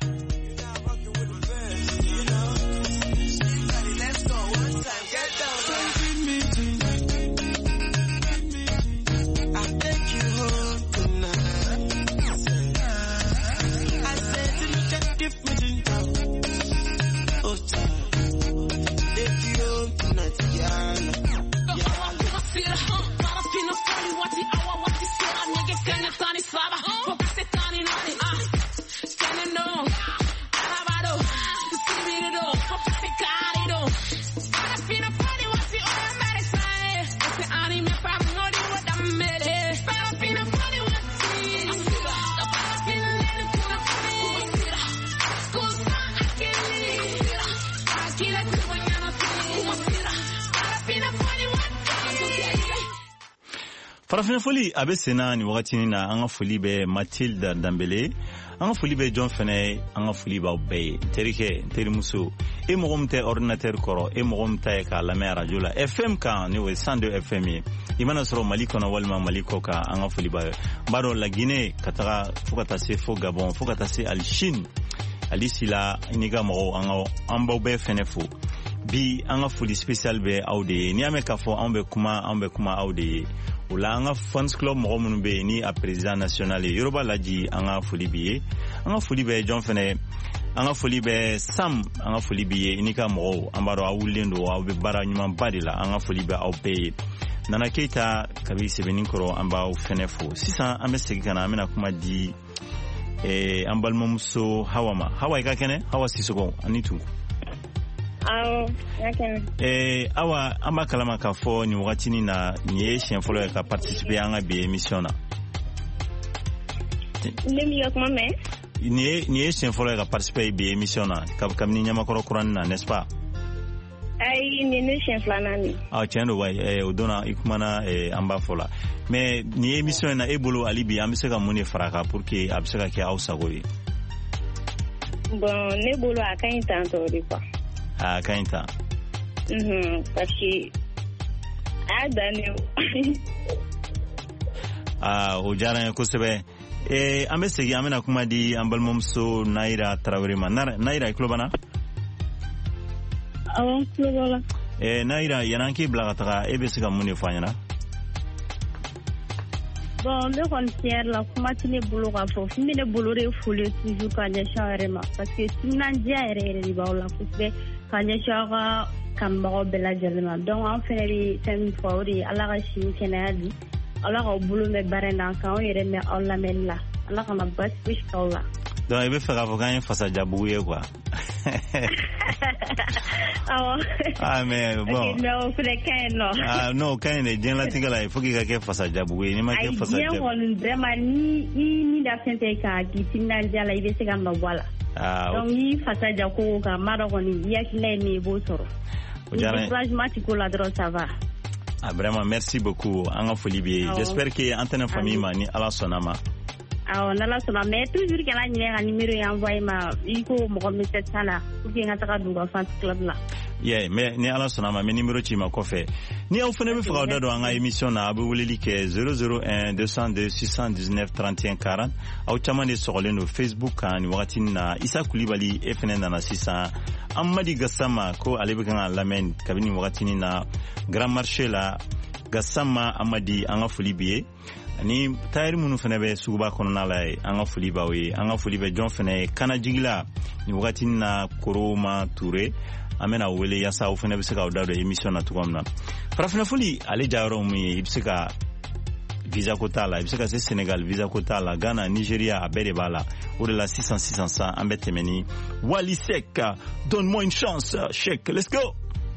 Farafina Foli abe sena ni wakati nina anga foli be Mathilde Dambele anga foli be John Fene anga foli ba be terike teri muso e mogomte ordinateur koro e mogomte ka la mera jola F M ka ni we cent deux F M imana soro maliko na walma maliko ka anga foli ba baro la Guinée katara fukata se fo Gabon fukata se al Chine alisila iniga mo anga ambo be fene fo bi anga foli special be aude ni ame ka fo ambe kuma ambe kuma aude Ola anga fans club mo mun be ni a président national Yoruba laji anga foli biye anga foli be John Fene anga foli be Sam anga foli biye inika mo ambaro awulendo aw be bara nyuma badila anga foli be aw be Nana Keita kabi sebenin koro amba u Fene fo sisa ambe segana amena kuma di eh ambal momso hawama hawa ka kene hawa sisoko anitu Awo, yakene. Eh, awa amba kalama ka fo ni wakati ni na ni chien folo ka participer anga bi émission na. Ndemi yok mame. Ni ni chien folo ka participer bi émission na. Ka kam ni nyama koro kuran na, n'est-ce pas? Ai ni ni chien flanani. Ah, tiendo wai eh odona ikumana eh amba fola. Mais ni émission na ebolo alibi ambiseka muni faraka pour que abiseka ke ausa goyi. Bon, ne bolo akan tanto di quoi. Ah, kainta. Mhm, parce que ah Daniel. Ah, ujara ko sebe. Eh, amesegi amena kuma di ambal momso Naira Traoré man. Naira iklobana? Awon klobala. Eh, Naira yananki blagataka ebesika muni fanyana. Bon, le concert la kuma tine bolo ka fo. Fimi ne bolo re folie toujours quand j'ai changé parce que sinan dia ere ere ba la kusbe quand j'ai changé kan ba bela jalma. Donc en fait les thème fauri ala ka shi kenadi. Ala ka bolo me barenda kan ere me alla mella. Ala ka bas wish kala. Donc ebe fera vokan fasa jabuye quoi. Ah, ah mais bon. Non, c'est quand non. Ah non, quand il est bien là tingala, il faut qu'il y ait fasa jabuye, ni ma ke fasa jabuye. Bien on vraiment ni ni ni da sente ka ki tinna jala ibe se gamba wala. Ah. Donc ni fasa jako ka maro ni ya kile ni botoro. Ojara. Franchement tu ko la dro ça va. Ah vraiment merci beaucoup. Anga folibi. J'espère que antenne famille mani ala sonama. Ah on a la sona mais toujours que la nyera numéro ya envoyer ma iko mo ko message sala pour que ngata duga fan club la. Yeah, mais ni ala sonama me numéro chi ma ko fe. Ni au fene be fra do anga émission na abu wulili ke zéro zéro un deux zéro deux six un neuf trente et un quarante au chamane sokole no Facebook ani wakati na Isa Kulibali F N na sisa Amadi Gassama ko alebe kan lamen kabini wakati na Grand Marché la Gassama Amadi anga fulibiye ni tayri munu fene be suba kono na lay anga fuliba we anga fulibe John fene kana jigila ni wakati na Koroma Touré amena wele yasa u fene be sika odado émission na tukomna Farafina Foli ale jawro mu ibsika visa ko t'a la i bɛ se ka se Sénégal visa ko t'a la Ghana Nigeria a bɛɛ de b'a la o de la sisan sisan san an bɛ tɛmɛ ni Wally Seck donne-moi une chance Sheik let's go.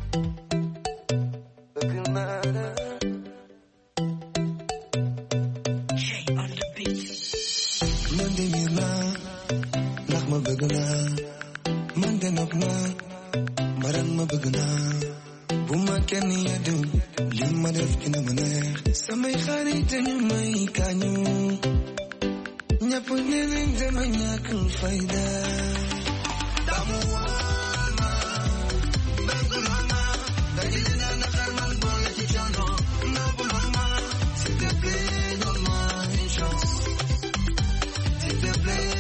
Ma bëgg naa man de nopp naa maran ma bëgg naa bu ma kenn yeddu li ma def dina ma neex samay xarit dañu may kañu ñëpp ne leen dama ñàkk fayda damu waama bëgg naa ma daji dina naqar man boole ci coono nopp ma s'il te plaît donne-moi une chance s'il te plaît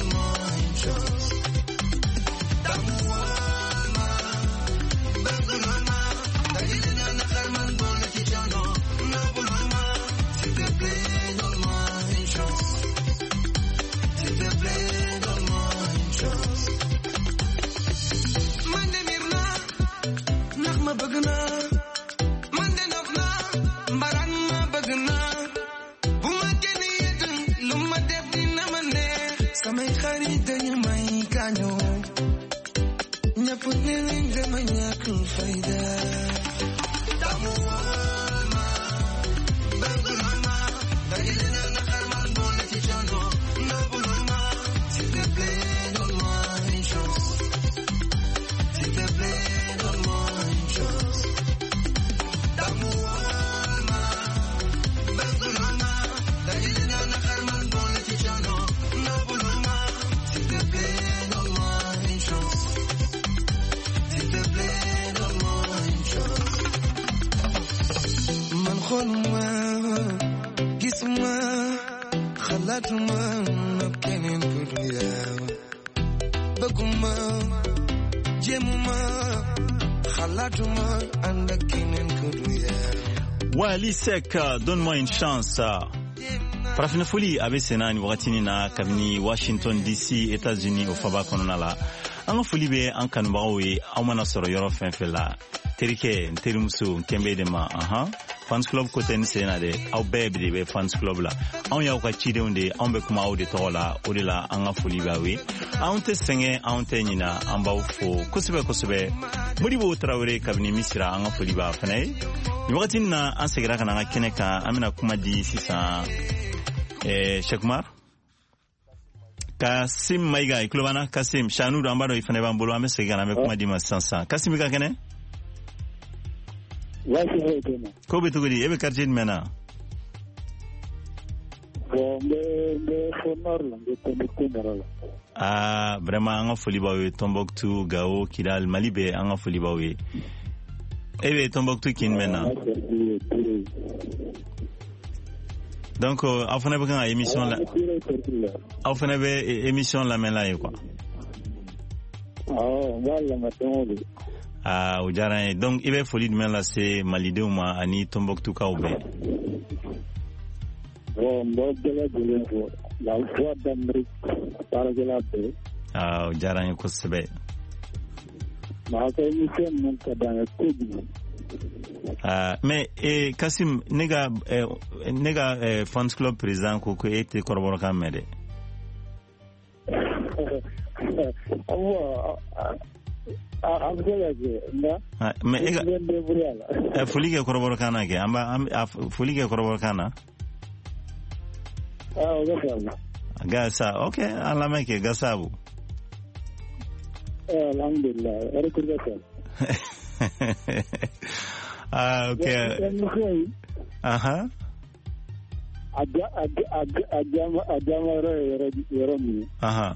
Wally Seck donne-moi une chance. Farafina foli abe sena ni wakati na kabini Washington D C États-Unis o faba kɔnɔna la an ka foli bɛ an kanubagaw ye aw mana sɔrɔ yɔrɔ fɛn fɛn la terikɛ n terimuso n kɛnbɛ de ma ahan fans club ko tɛ ni sen na dɛ aw bɛɛ de bɛ fans club la anw y'aw ka cidenw de anw bɛ kuma aw de tɔgɔ la o de la an ka foli b'aw ye anw tɛ sɛgɛn anw tɛ ɲina an b'aw fo kosɛbɛ kosɛbɛ Modibo Traoré kabini Misira an ka foli b'a fana ye ni wakati na an segira ka na an ka kɛnɛ kan an bɛna kuma di sisan eh, Sheik Umar Kasim Maiga i tulo b'an na Kasim Shanu an b'a dɔn i fana b'an bolo an bɛ segin ka na an bɛ kuma di ma sisan sisan Kasim i ka kɛnɛ ko bɛ cogo di e bɛ quartier jumɛn na ah vraiment an ka foli b'aw ye Tombouctou Gao Kidal Mali bɛɛ an ka foli b'aw ye e bɛ Tombouctou kin jumɛn na donc aw fana bɛ kan ka émission la aw fana bɛ émission lamɛn la ye quoi awɔ n b'a lamɛn don o don ah o diyara n ye donc i bɛ foli jumɛn lase malidenw ma ani Tombouctoukaw bɛɛ bon n b'aw bɛɛ lajɛlen fo la voix d'Amérique baarakɛla bɛɛ ah o diyara n ye kosɛbɛ maa ka émission ninnu ka d'an ye kojugu ah mais eh, Kasim ne ka eh, ne ka eh, fans club président ko ko e tɛ kɔrɔbɔrɔkan mɛn dɛ an bɛ se ka kɛ nka mais e ka foli kɛ kɔrɔbɔrɔkan na kɛ an b'a foli kɛ kɔrɔbɔrɔkan na ah o ka faamu gasa ok an lamɛn kɛ gasabu eh alhamdulillah ari ko ka ah ok aha aja aja aja aja mara yɔrɔ yɔrɔ min aha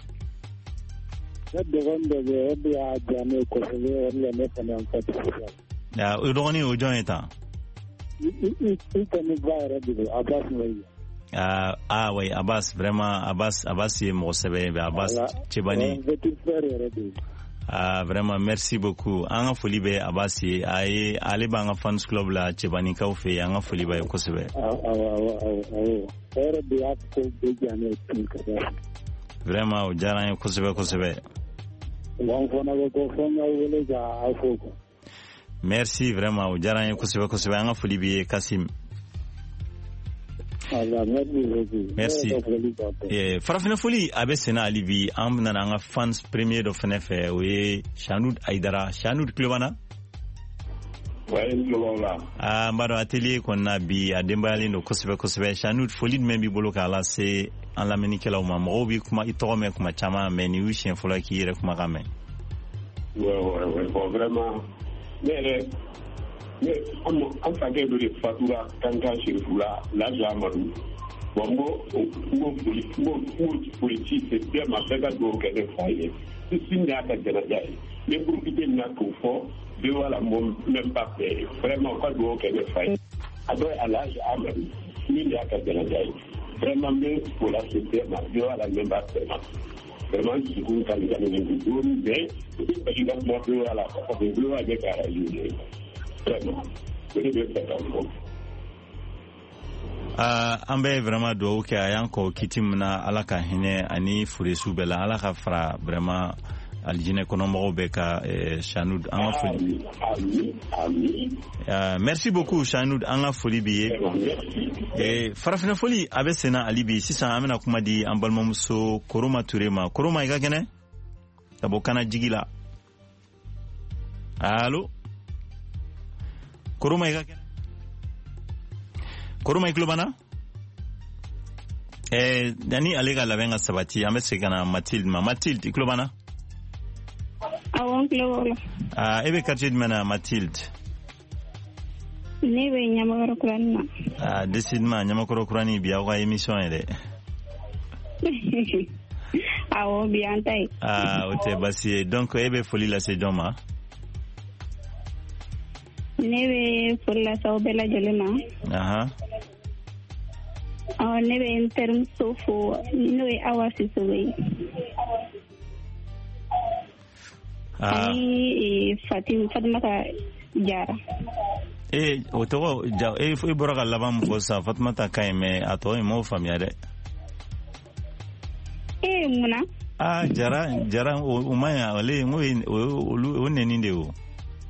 ne dɔgɔnin dɔ bɛ yen o de y'a diya ne ye kosɛbɛ o de la ne fana n ka dugu la o dɔgɔnin o jɔn ye tan i kɔni ba yɛrɛ de don Abbas Mayiga ah ah oui Abbas vraiment Abbas Abbas ye mɔgɔ sɛbɛ ye Abbas Cebani petit frère yɛrɛ de don ah vraiment merci beaucoup an ka foli bɛ Abbas ye a ye ale b'an ka fans club la Cebanikaw fɛ yen an ka foli b'a ye kosɛbɛ awɔ awɔ awɔ o yɛrɛ de y'a ko bɛɛ diya ne ye tun ka da vraiment o diyara n ye kosɛbɛ kosɛbɛ wa n fana bɛ ko fɔ n ka wele k'a fo quoi merci vraiment o diyara n ye kosɛbɛ kosɛbɛ an ka foli b'i ye Kasim Merci. Eh, farafina foli abe sena alibi am nana nga fans premier do fene fe we Chanoud Aidara. Chanoud Klobana. Ouais, Klobana. Ah, mbaro atelier qu'on a bi a dembali no kosebe kosebe Chanoud foli de membi bolo kala c'est en la menike la uma mobi kuma itome kuma chama meni wishen fola ki yere kuma game. Ouais, ouais, ouais, bon, vraiment. Mais mais on fait de fatura kanga shirfula la jamadou. Bon, mo politique c'est bien ma pega do que de faille. Si n'a pas de la les profiter n'a pour fort de voilà mon même pas vraiment pas do que de faille. Après à l'âge amadou, il n'y a pas de la vraiment bien pour la société ma de voilà même pas vraiment si vous quand vous avez une vidéo mais il va moi de voilà pas de bleu avec la vraiment c'est bien ça donc Uh, an bɛ vraiment duwawu kɛ a y'an kɔ kiti min na ala ka hinɛ ani furesu bɛɛ la ala ka fara vraiment alijinɛ kɔnɔmɔgɔw bɛɛ ka eh, Chanoud an ka foli uh, merci beaucoup Chanoud an ka foli b'i ye eh, farafina foli a bɛ senna ali bi sisan an bɛna kuma di an balimamuso Koroma Ture ma. Koroma i ka kɛnɛ ka bɔ kana jigi la. Allo Koroma i ka kɛnɛ Koroma i Klobana. Eh, dani ale ka labɛn ka sabati an bɛ segin ka na Mathilde ma. Mathilde i Klobana. Awon Klobana. Ah, e bɛ quartier jumɛn na Mathilde? Ne bɛ Ɲamakɔrɔ kurani na. Ah, décidément Ɲamakɔrɔ kurani bi aw ka émission ye dɛ. Awɔ bi an ta ye. Ah, o tɛ basi ye. Donc e bɛ foli lase jɔn ma? Ne bɛ foli lase aw bɛɛ lajɛlen ma. Aha. Awɔ ne bɛ n terimuso fo n'o ye Awa Sisogo ye. Ah. Ani Fatim Fatimata Jara. Eh, o tɔgɔ ja e i bɔra ka laban min fɔ sisan Fatimata ka ɲi mais a tɔgɔ in m'o faamuya dɛ. Eh, munna? Ah, Jara Jara o ma ɲi ale n ko olu o nɛni de o.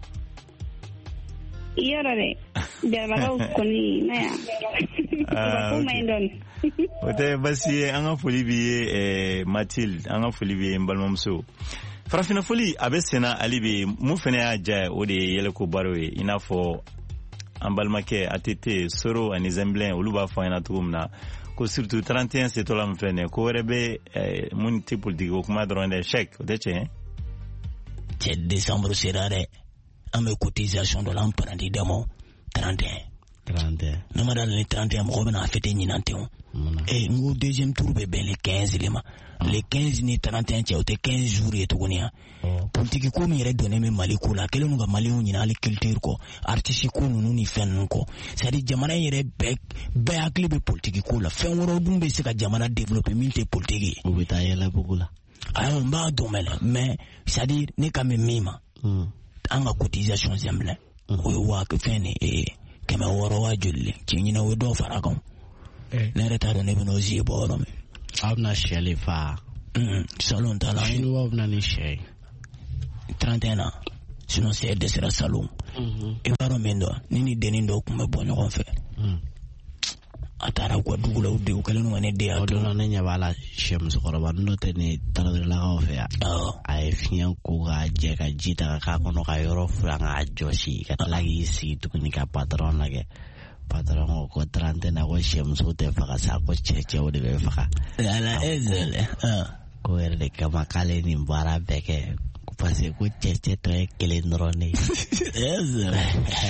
Yɔrɔ dɛ jarabagaw kɔni na yan ko ma ɲi dɔɔni. O tɛ basi ye an ka foli b'i ye Mathilde an ka foli b'i ye n balimamuso. Farafina foli a bɛ senna ali bi mun fana y'a diya o de ye yɛlɛko baro ye i n'a fɔ an balimakɛ A T T Soro ani Zemblen olu b'a fɔ an ɲɛna cogo min na ko surtout trente et un setɔla min filɛ nin ye ko wɛrɛ bɛ mun tɛ politiki ko kuma dɔrɔn dɛ chèque o tɛ tiɲɛ. Cɛ décembre sera dɛ an bɛ cotisation dɔ la an parandi dɛmɔ trente et un. trente et un. n'a ma dala ni trente et un mɔgɔ bɛna fêter ɲinan ten o. Eh, n ko deuxième tour bɛ bɛn le quinze de ma. Le quinze ni trente et un cɛ o tɛ quinze jours ye tuguni yan. Politiki ko min yɛrɛ donnen bɛ Mali ko la a kɛlen don ka Maliɲɛnw ɲinɛ hali culture kɔ artiste ko ninnu ni fɛn ninnu kɔ c'est à dire jamana in yɛrɛ bɛɛ bɛɛ hakili bɛ politiki ko la fɛn wɛrɛw dun bɛ se ka jamana développer min tɛ politiki ye. U bɛ taa yɛlɛbugu la. Ayiwa n b'a dɔn mɛ mais c'est à dire ne ka mɛn min ma. An ka cotisation Zemblen o ye waa fɛn de ye kɛmɛ wɔɔrɔ waa joli le cɛ ɲinɛ o ye dɔw fara kan. Ne yɛrɛ t'a dɔn ne bɛ n'o zie bɔ yɔrɔ min. Aw bɛna sɛ le fa. Salon t'a la. Siniwaw bɛna ni sɛ ye. trente et un na sinon sɛ dɛsɛra salon. I b'a dɔn min dɔn ni ni dennin dɔw tun bɛ bɔ ɲɔgɔn fɛ. A taara u ka dugu la u den u kɛlen don ka ne den y'a to. O don na ne ɲɛ b'a la sɛ musokɔrɔba n'o tɛ ne tarawelelakaw fɛ yan. A ye fiɲɛ ko k'a jɛ ka ji ta k'a kɔnɔ ka yɔrɔ furan k'a jɔsi ka tila k'i sigi tuguni ka patron lajɛ. Patron ko ko trente na ko sɛ muso tɛ faga sa ko cɛ cɛw de bɛ faga. Ala ezele. Ko yɛrɛ de kama k'ale nin baara bɛɛ kɛ parce que ko cɛ cɛ tɔ ye kelen dɔrɔn de ye. Ezele.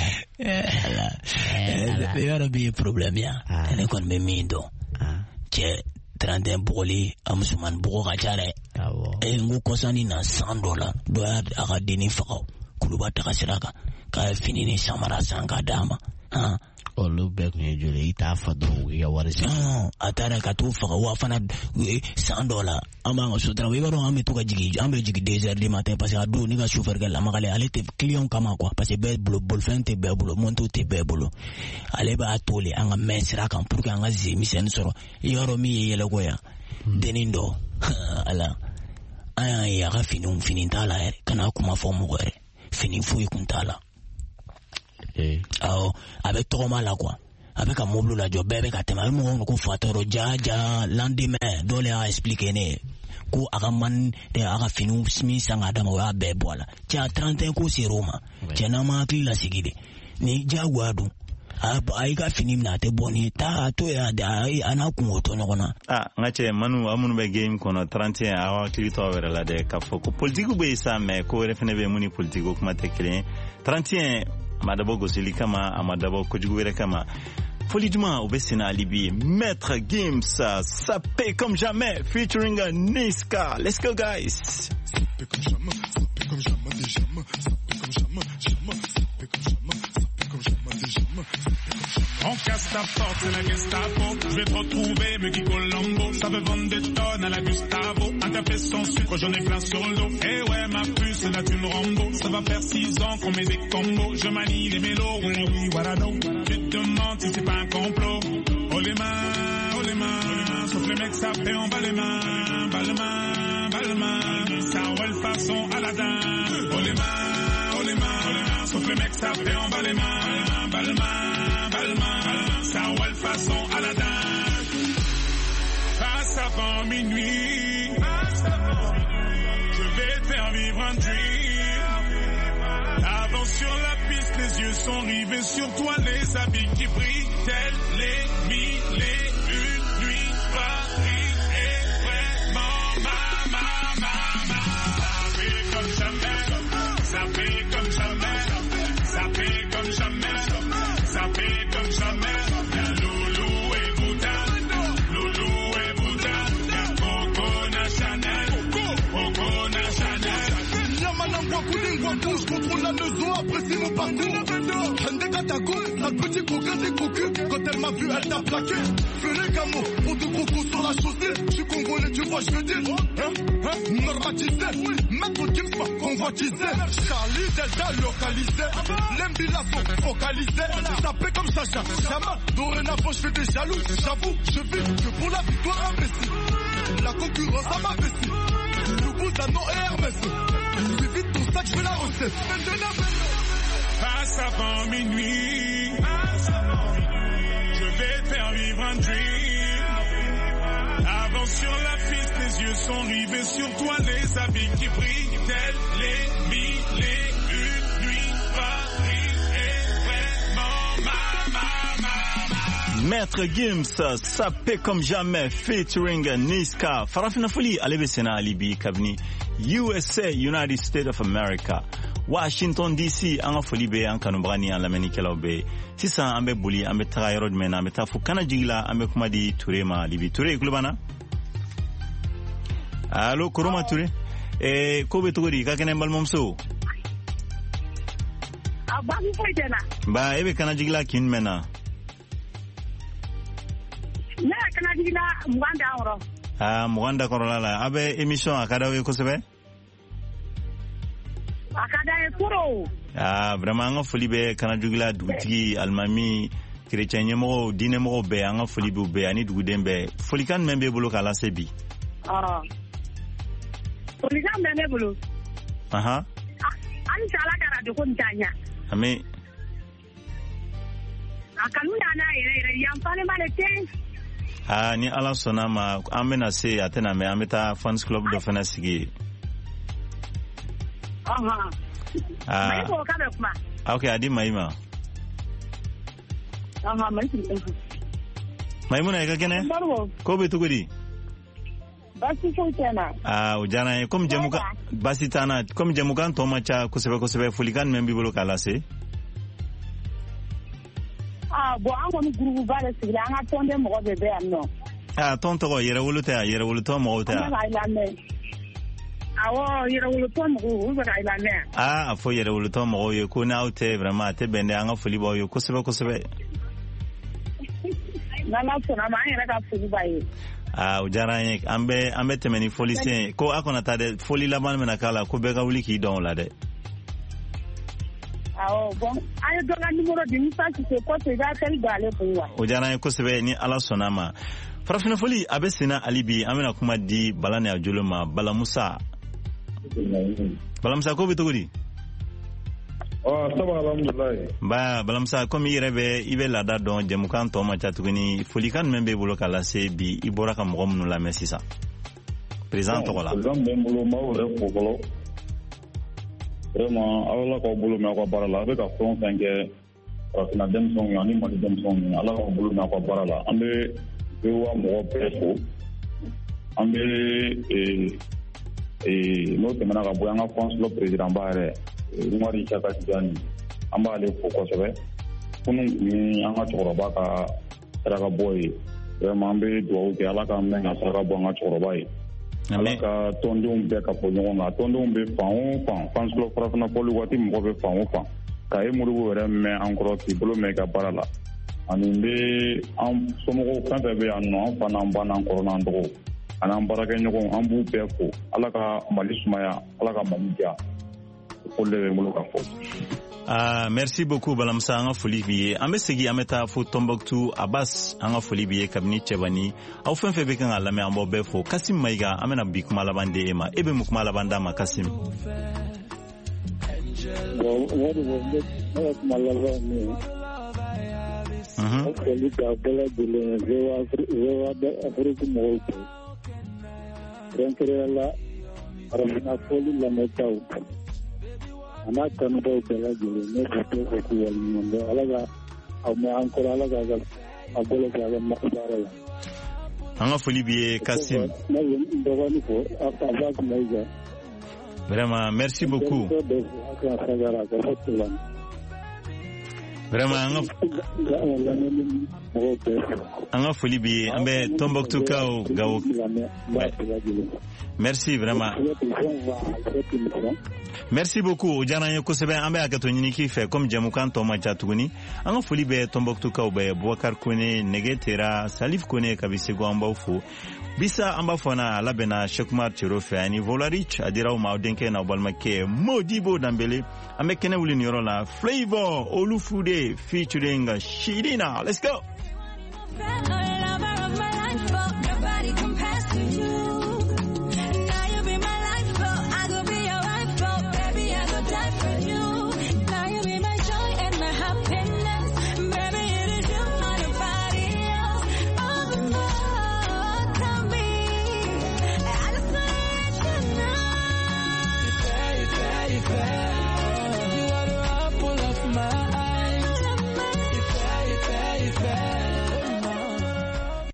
Yɔrɔ bɛ ye problème ya. Ne kɔni bɛ min dɔn. Cɛ trente et un bugɔli a musomanin bugɔ ka ca dɛ. Ee n ko kɔsani na san dɔ la dɔ y'a a ka dennin faga kuluba taga sira kan k'a fini ni samara san k'a d'a ma. Olu bɛɛ tun ye joli i t'a fa dɔrɔn i ka wari sɛgɛn. A taara ka t'u faga wa fana san dɔ la an b'an ka sotarama i b'a dɔn an bɛ to ka jigin an bɛ jigin deux heures du matin parce que a don ne ka chauffeur kɛ Lamakale ale tɛ client kama quoi parce que bɛɛ bolo bolifɛn tɛ bɛɛ bolo moto tɛ bɛɛ bolo ale b'a to le an ka mɛn sira kan pour que an ka zen misɛnnin sɔrɔ i y'a dɔn min ye yɛlɛko yan dennin dɔ ala an y'a ye a ka finiw fini t'a la yɛrɛ kana kuma fɔ mɔgɔ yɛrɛ fini foyi kun t'a la. Awɔ a bɛ tɔgɔma la quoi avec un mobile la job bébé ka tema mo ko fatoro ja ja lendemain dole a expliquer ne ko agaman de aga finu smi sanga da mo ya bebo la ja trente et un ko c'est Roma ja na ma kli la sigide ni jagwadu ai ka fini na te boni ta to ya da ana ku to nyona ah ngache manu amunu be game kono trente et un awa klito wera la de ka foko politiku be sa me ko refene be muni politiku kuma te kle trente et un madabo gosili kama amadabo kujugwere kama Foliduma obesina alibi Maître Gims ça paie comme jamais featuring Niska. Let's go guys. Ça paie comme jamais, ça paie comme jamais déjà, ça paie comme jamais, jamais, ça paie comme jamais, ça paie comme jamais déjà. On casse ta porte, c'est la Gestapo. Je vais te retrouver, me qui Colombo. Ça veut vendre des tonnes à la Gustavo. Un café sans sucre, j'en ai plein sur le dos. Eh ouais, ma puce, là tu me Rambo. Ça va faire six ans qu'on met des combos. Je manie les mélos, oui, oui, voilà donc. Tu te demandes si c'est pas un complot. Oh les mains, oh les mains. Sauf les mecs, ça fait en bas les mains. Bas les mains, bas les mains. Ça roule façon Aladdin. Oh les mains, oh les mains. Sauf les mecs, ça fait en bas les mains. Bas les mains. Ça roule façon Aladdin. Passe avant minuit. Je vais te faire vivre un dream. Avant sur la piste, les yeux sont rivés sur toi, les habits qui brillent, tels les mille et une nuits. Paris est vraiment ma, ma, ma, ma. Ça fait comme jamais, ça fait comme jamais, ça fait comme jamais, ça fait comme jamais. Je contrôle la maison, apprécie mon parcours. Hende Katago, la petite coquin des cocus. Quand elle m'a vu, elle t'a plaqué. Fais les camos, pour de gros coups sur la chaussée. Je suis congolais, tu vois, je veux dire. Hein, hein, normatisé. Maître Gims m'a convoitisé. Charlie Delta localisé. L'Embila sont focalisés. Ça paie comme ça, jamais. Dorénavant, je fais des jaloux. J'avoue, je vis que pour la victoire imbécile. La concurrence, ça m'apprécie. Le bout d'un nom et Hermès. Vite ton sac, je fais la recette. Passe avant minuit. Je vais te faire vivre un dream. Avant sur la piste, les yeux sont rivés sur toi, les habits qui brillent, tels les mille et une nuits. Paris est vraiment ma, ma, ma, ma. Maître Gims, ça paie comme jamais, featuring Niska. Farafina Foli, Alebesena Alibi Kabni. U S A, United States of America. Washington D C, anga foli be an kanubrani an lameni kelaw be. Sisan an be boli an be taga yɔrɔ jumɛn na an be taa fo kana jigila an be kuma di Ture ma Libi. Ture kulubana? Allo Koroma Ture? Eh ko be togo di ka kɛnɛ balimamuso? A ba mi foyi tɛ na. Ba e be kana jigila kin mɛn na? Ne ya kana jigila mugan da wɔrɔ. Ah mugan da kɔrɔla la. A be émission a ka d'aw ye kosɛbɛ? Ah, vraiment, an ka foli bɛ Kanajugula dugutigi alimami chrétien ɲɛmɔgɔw diinɛmɔgɔw bɛɛ an ka foli b'u bɛɛ ani duguden bɛɛ. Folikan jumɛn b'e bolo k'a lase bi? Ah, folikan bɛ ne bolo. Ahan. Hali si Ala ka radio ko nin taa ɲɛ. Ami. A kanu y'an yɛrɛ yɛrɛ yan falen b'ale ten. Ah, ni Ala sɔnna ma an bɛna se a tɛna mɛn an bɛ taa fans club dɔ fana sigi. Aha. Ah. Mai ko ka bɛ kuma. Okay, a di Mai ma. Aha, Mai. Maimuna e ka kɛnɛ? Ko bɛ cogo di? Basi foyi tɛ na. Ah, o diyara n ye. Komi jɛmukan basi t'an na. Komi jɛmukan tɔ ma ca kosɛbɛ kosɛbɛ folikan jumɛn b'i bolo k'a lase? Ah, bon an kɔni groupe ba de sigila an ka tɔnden mɔgɔ de bɛ yan nɔ. Ah, tɔn tɔgɔ yɛrɛwolo tɛ a yɛrɛwolotɔ mɔgɔw tɛ a? An bɛ k'a lamɛn. Awɔ, yɛrɛwolotɔ mɔgɔw olu bɛ k'a lamɛn. Ah, a fɔ yɛrɛwolotɔ mɔgɔw ye ko n'aw tɛ vraiment a tɛ bɛn dɛ an ka foli b'aw ye kosɛbɛ kosɛbɛ. N'Ala sɔnna ma an yɛrɛ ka foli b'a ye. Ah, o diyara an ye. An bɛ an bɛ tɛmɛ ni foli sen ko a kana taa dɛ foli laban bɛna k'a la ko bɛɛ ka wuli k'i dɔn o la dɛ. Awɔ, bon an ye dɔ ka numéro di Musa Sise kɔfɛ i b'a appel don ale kun wa. O diyara an ye kosɛbɛ ni Ala sɔnna ma. Farafina foli a bɛ senna hali bi an bɛna kuma di Bala ni a jolo ma Bala Musa. Bala Musa ko bɛ cogo di? Oh, ça va, alhamdoulilah. Ba, balamsa, comme il rêvait, il va là-dedans, donc, Djemoukan, Thomas, Tchatouini, Folikan, même Bébolo, Kalase, Bi, Ibora, Kamrom, nous la merci ça. Présent, voilà. Présent, Bébolo, Maoure, Fokolo. Vraiment, Allah, Kabulu, Mako Barala, avec la France, Rafina Demson, Yanni, Mali Demson, Allah, Kabulu, Mako Barala. On est, Bewa, Moko, Peso. On est, et nous, c'est maintenant, Kabouanga, France, le président Barre. Umari Chaka Tijani an b'ale fo kosɛbɛ kunun ni an ka cɛkɔrɔba ka saraka bɔ ye vraiment an bɛ dugawu kɛ ala ka mɛn ka saraka bɔ an ka cɛkɔrɔba ye ala ka tɔndenw bɛɛ ka fɔ ɲɔgɔn kan tɔndenw bɛ fan o fan fansilɔ farafina fɔli waati mɔgɔ bɛ fan o fan ka ye moribo yɛrɛ mɛn an kɔrɔ k'i bolo mɛn i ka baara la ani n bɛ an somɔgɔw fɛn fɛn bɛ yan nɔ an fa n'an ba n'an kɔrɔ n'an dɔgɔw ani an baarakɛɲɔgɔnw an b'u bɛɛ fo ala ka mali sumaya ala ka mali diya. Ah, merci beaucoup Balamsa anga foli biye ambe segi ameta fo Tombouctou Abbas anga foli biye kabini Chebani aw fen fe be kan ala me ambo be fo Kasim Maiga amena bi kuma labande ema ebe mu kuma labanda ma Kasim bon wadi wonde ala kuma labande mhm ko li da bela dile zewa zewa da afrique mo ko donc la arana foli la metau ana kanu da bela dile ne ko ko ko wal monde ala ga aw me encore ala ga a bolo ga ma dara la anga foli biye Kasim vraiment merci beaucoup vraiment anga foli biye ambe Tombouctou kao gao merci vraiment merci beaucoup o jana yeko sebe ambe akato nyini ki fe comme Djemoukan Thomas Tchatouini anga foli be Tombouctou kao be Bouakar Kone Negetera Salif Kone kabisego amba fo bisa amba fona labena Shekmar Chirofe ani Volarich adira ma odenke na balmake Modibo Dambele ambe kene wuli nyoro la Flavor Olufude featuring Shirina. Let's go.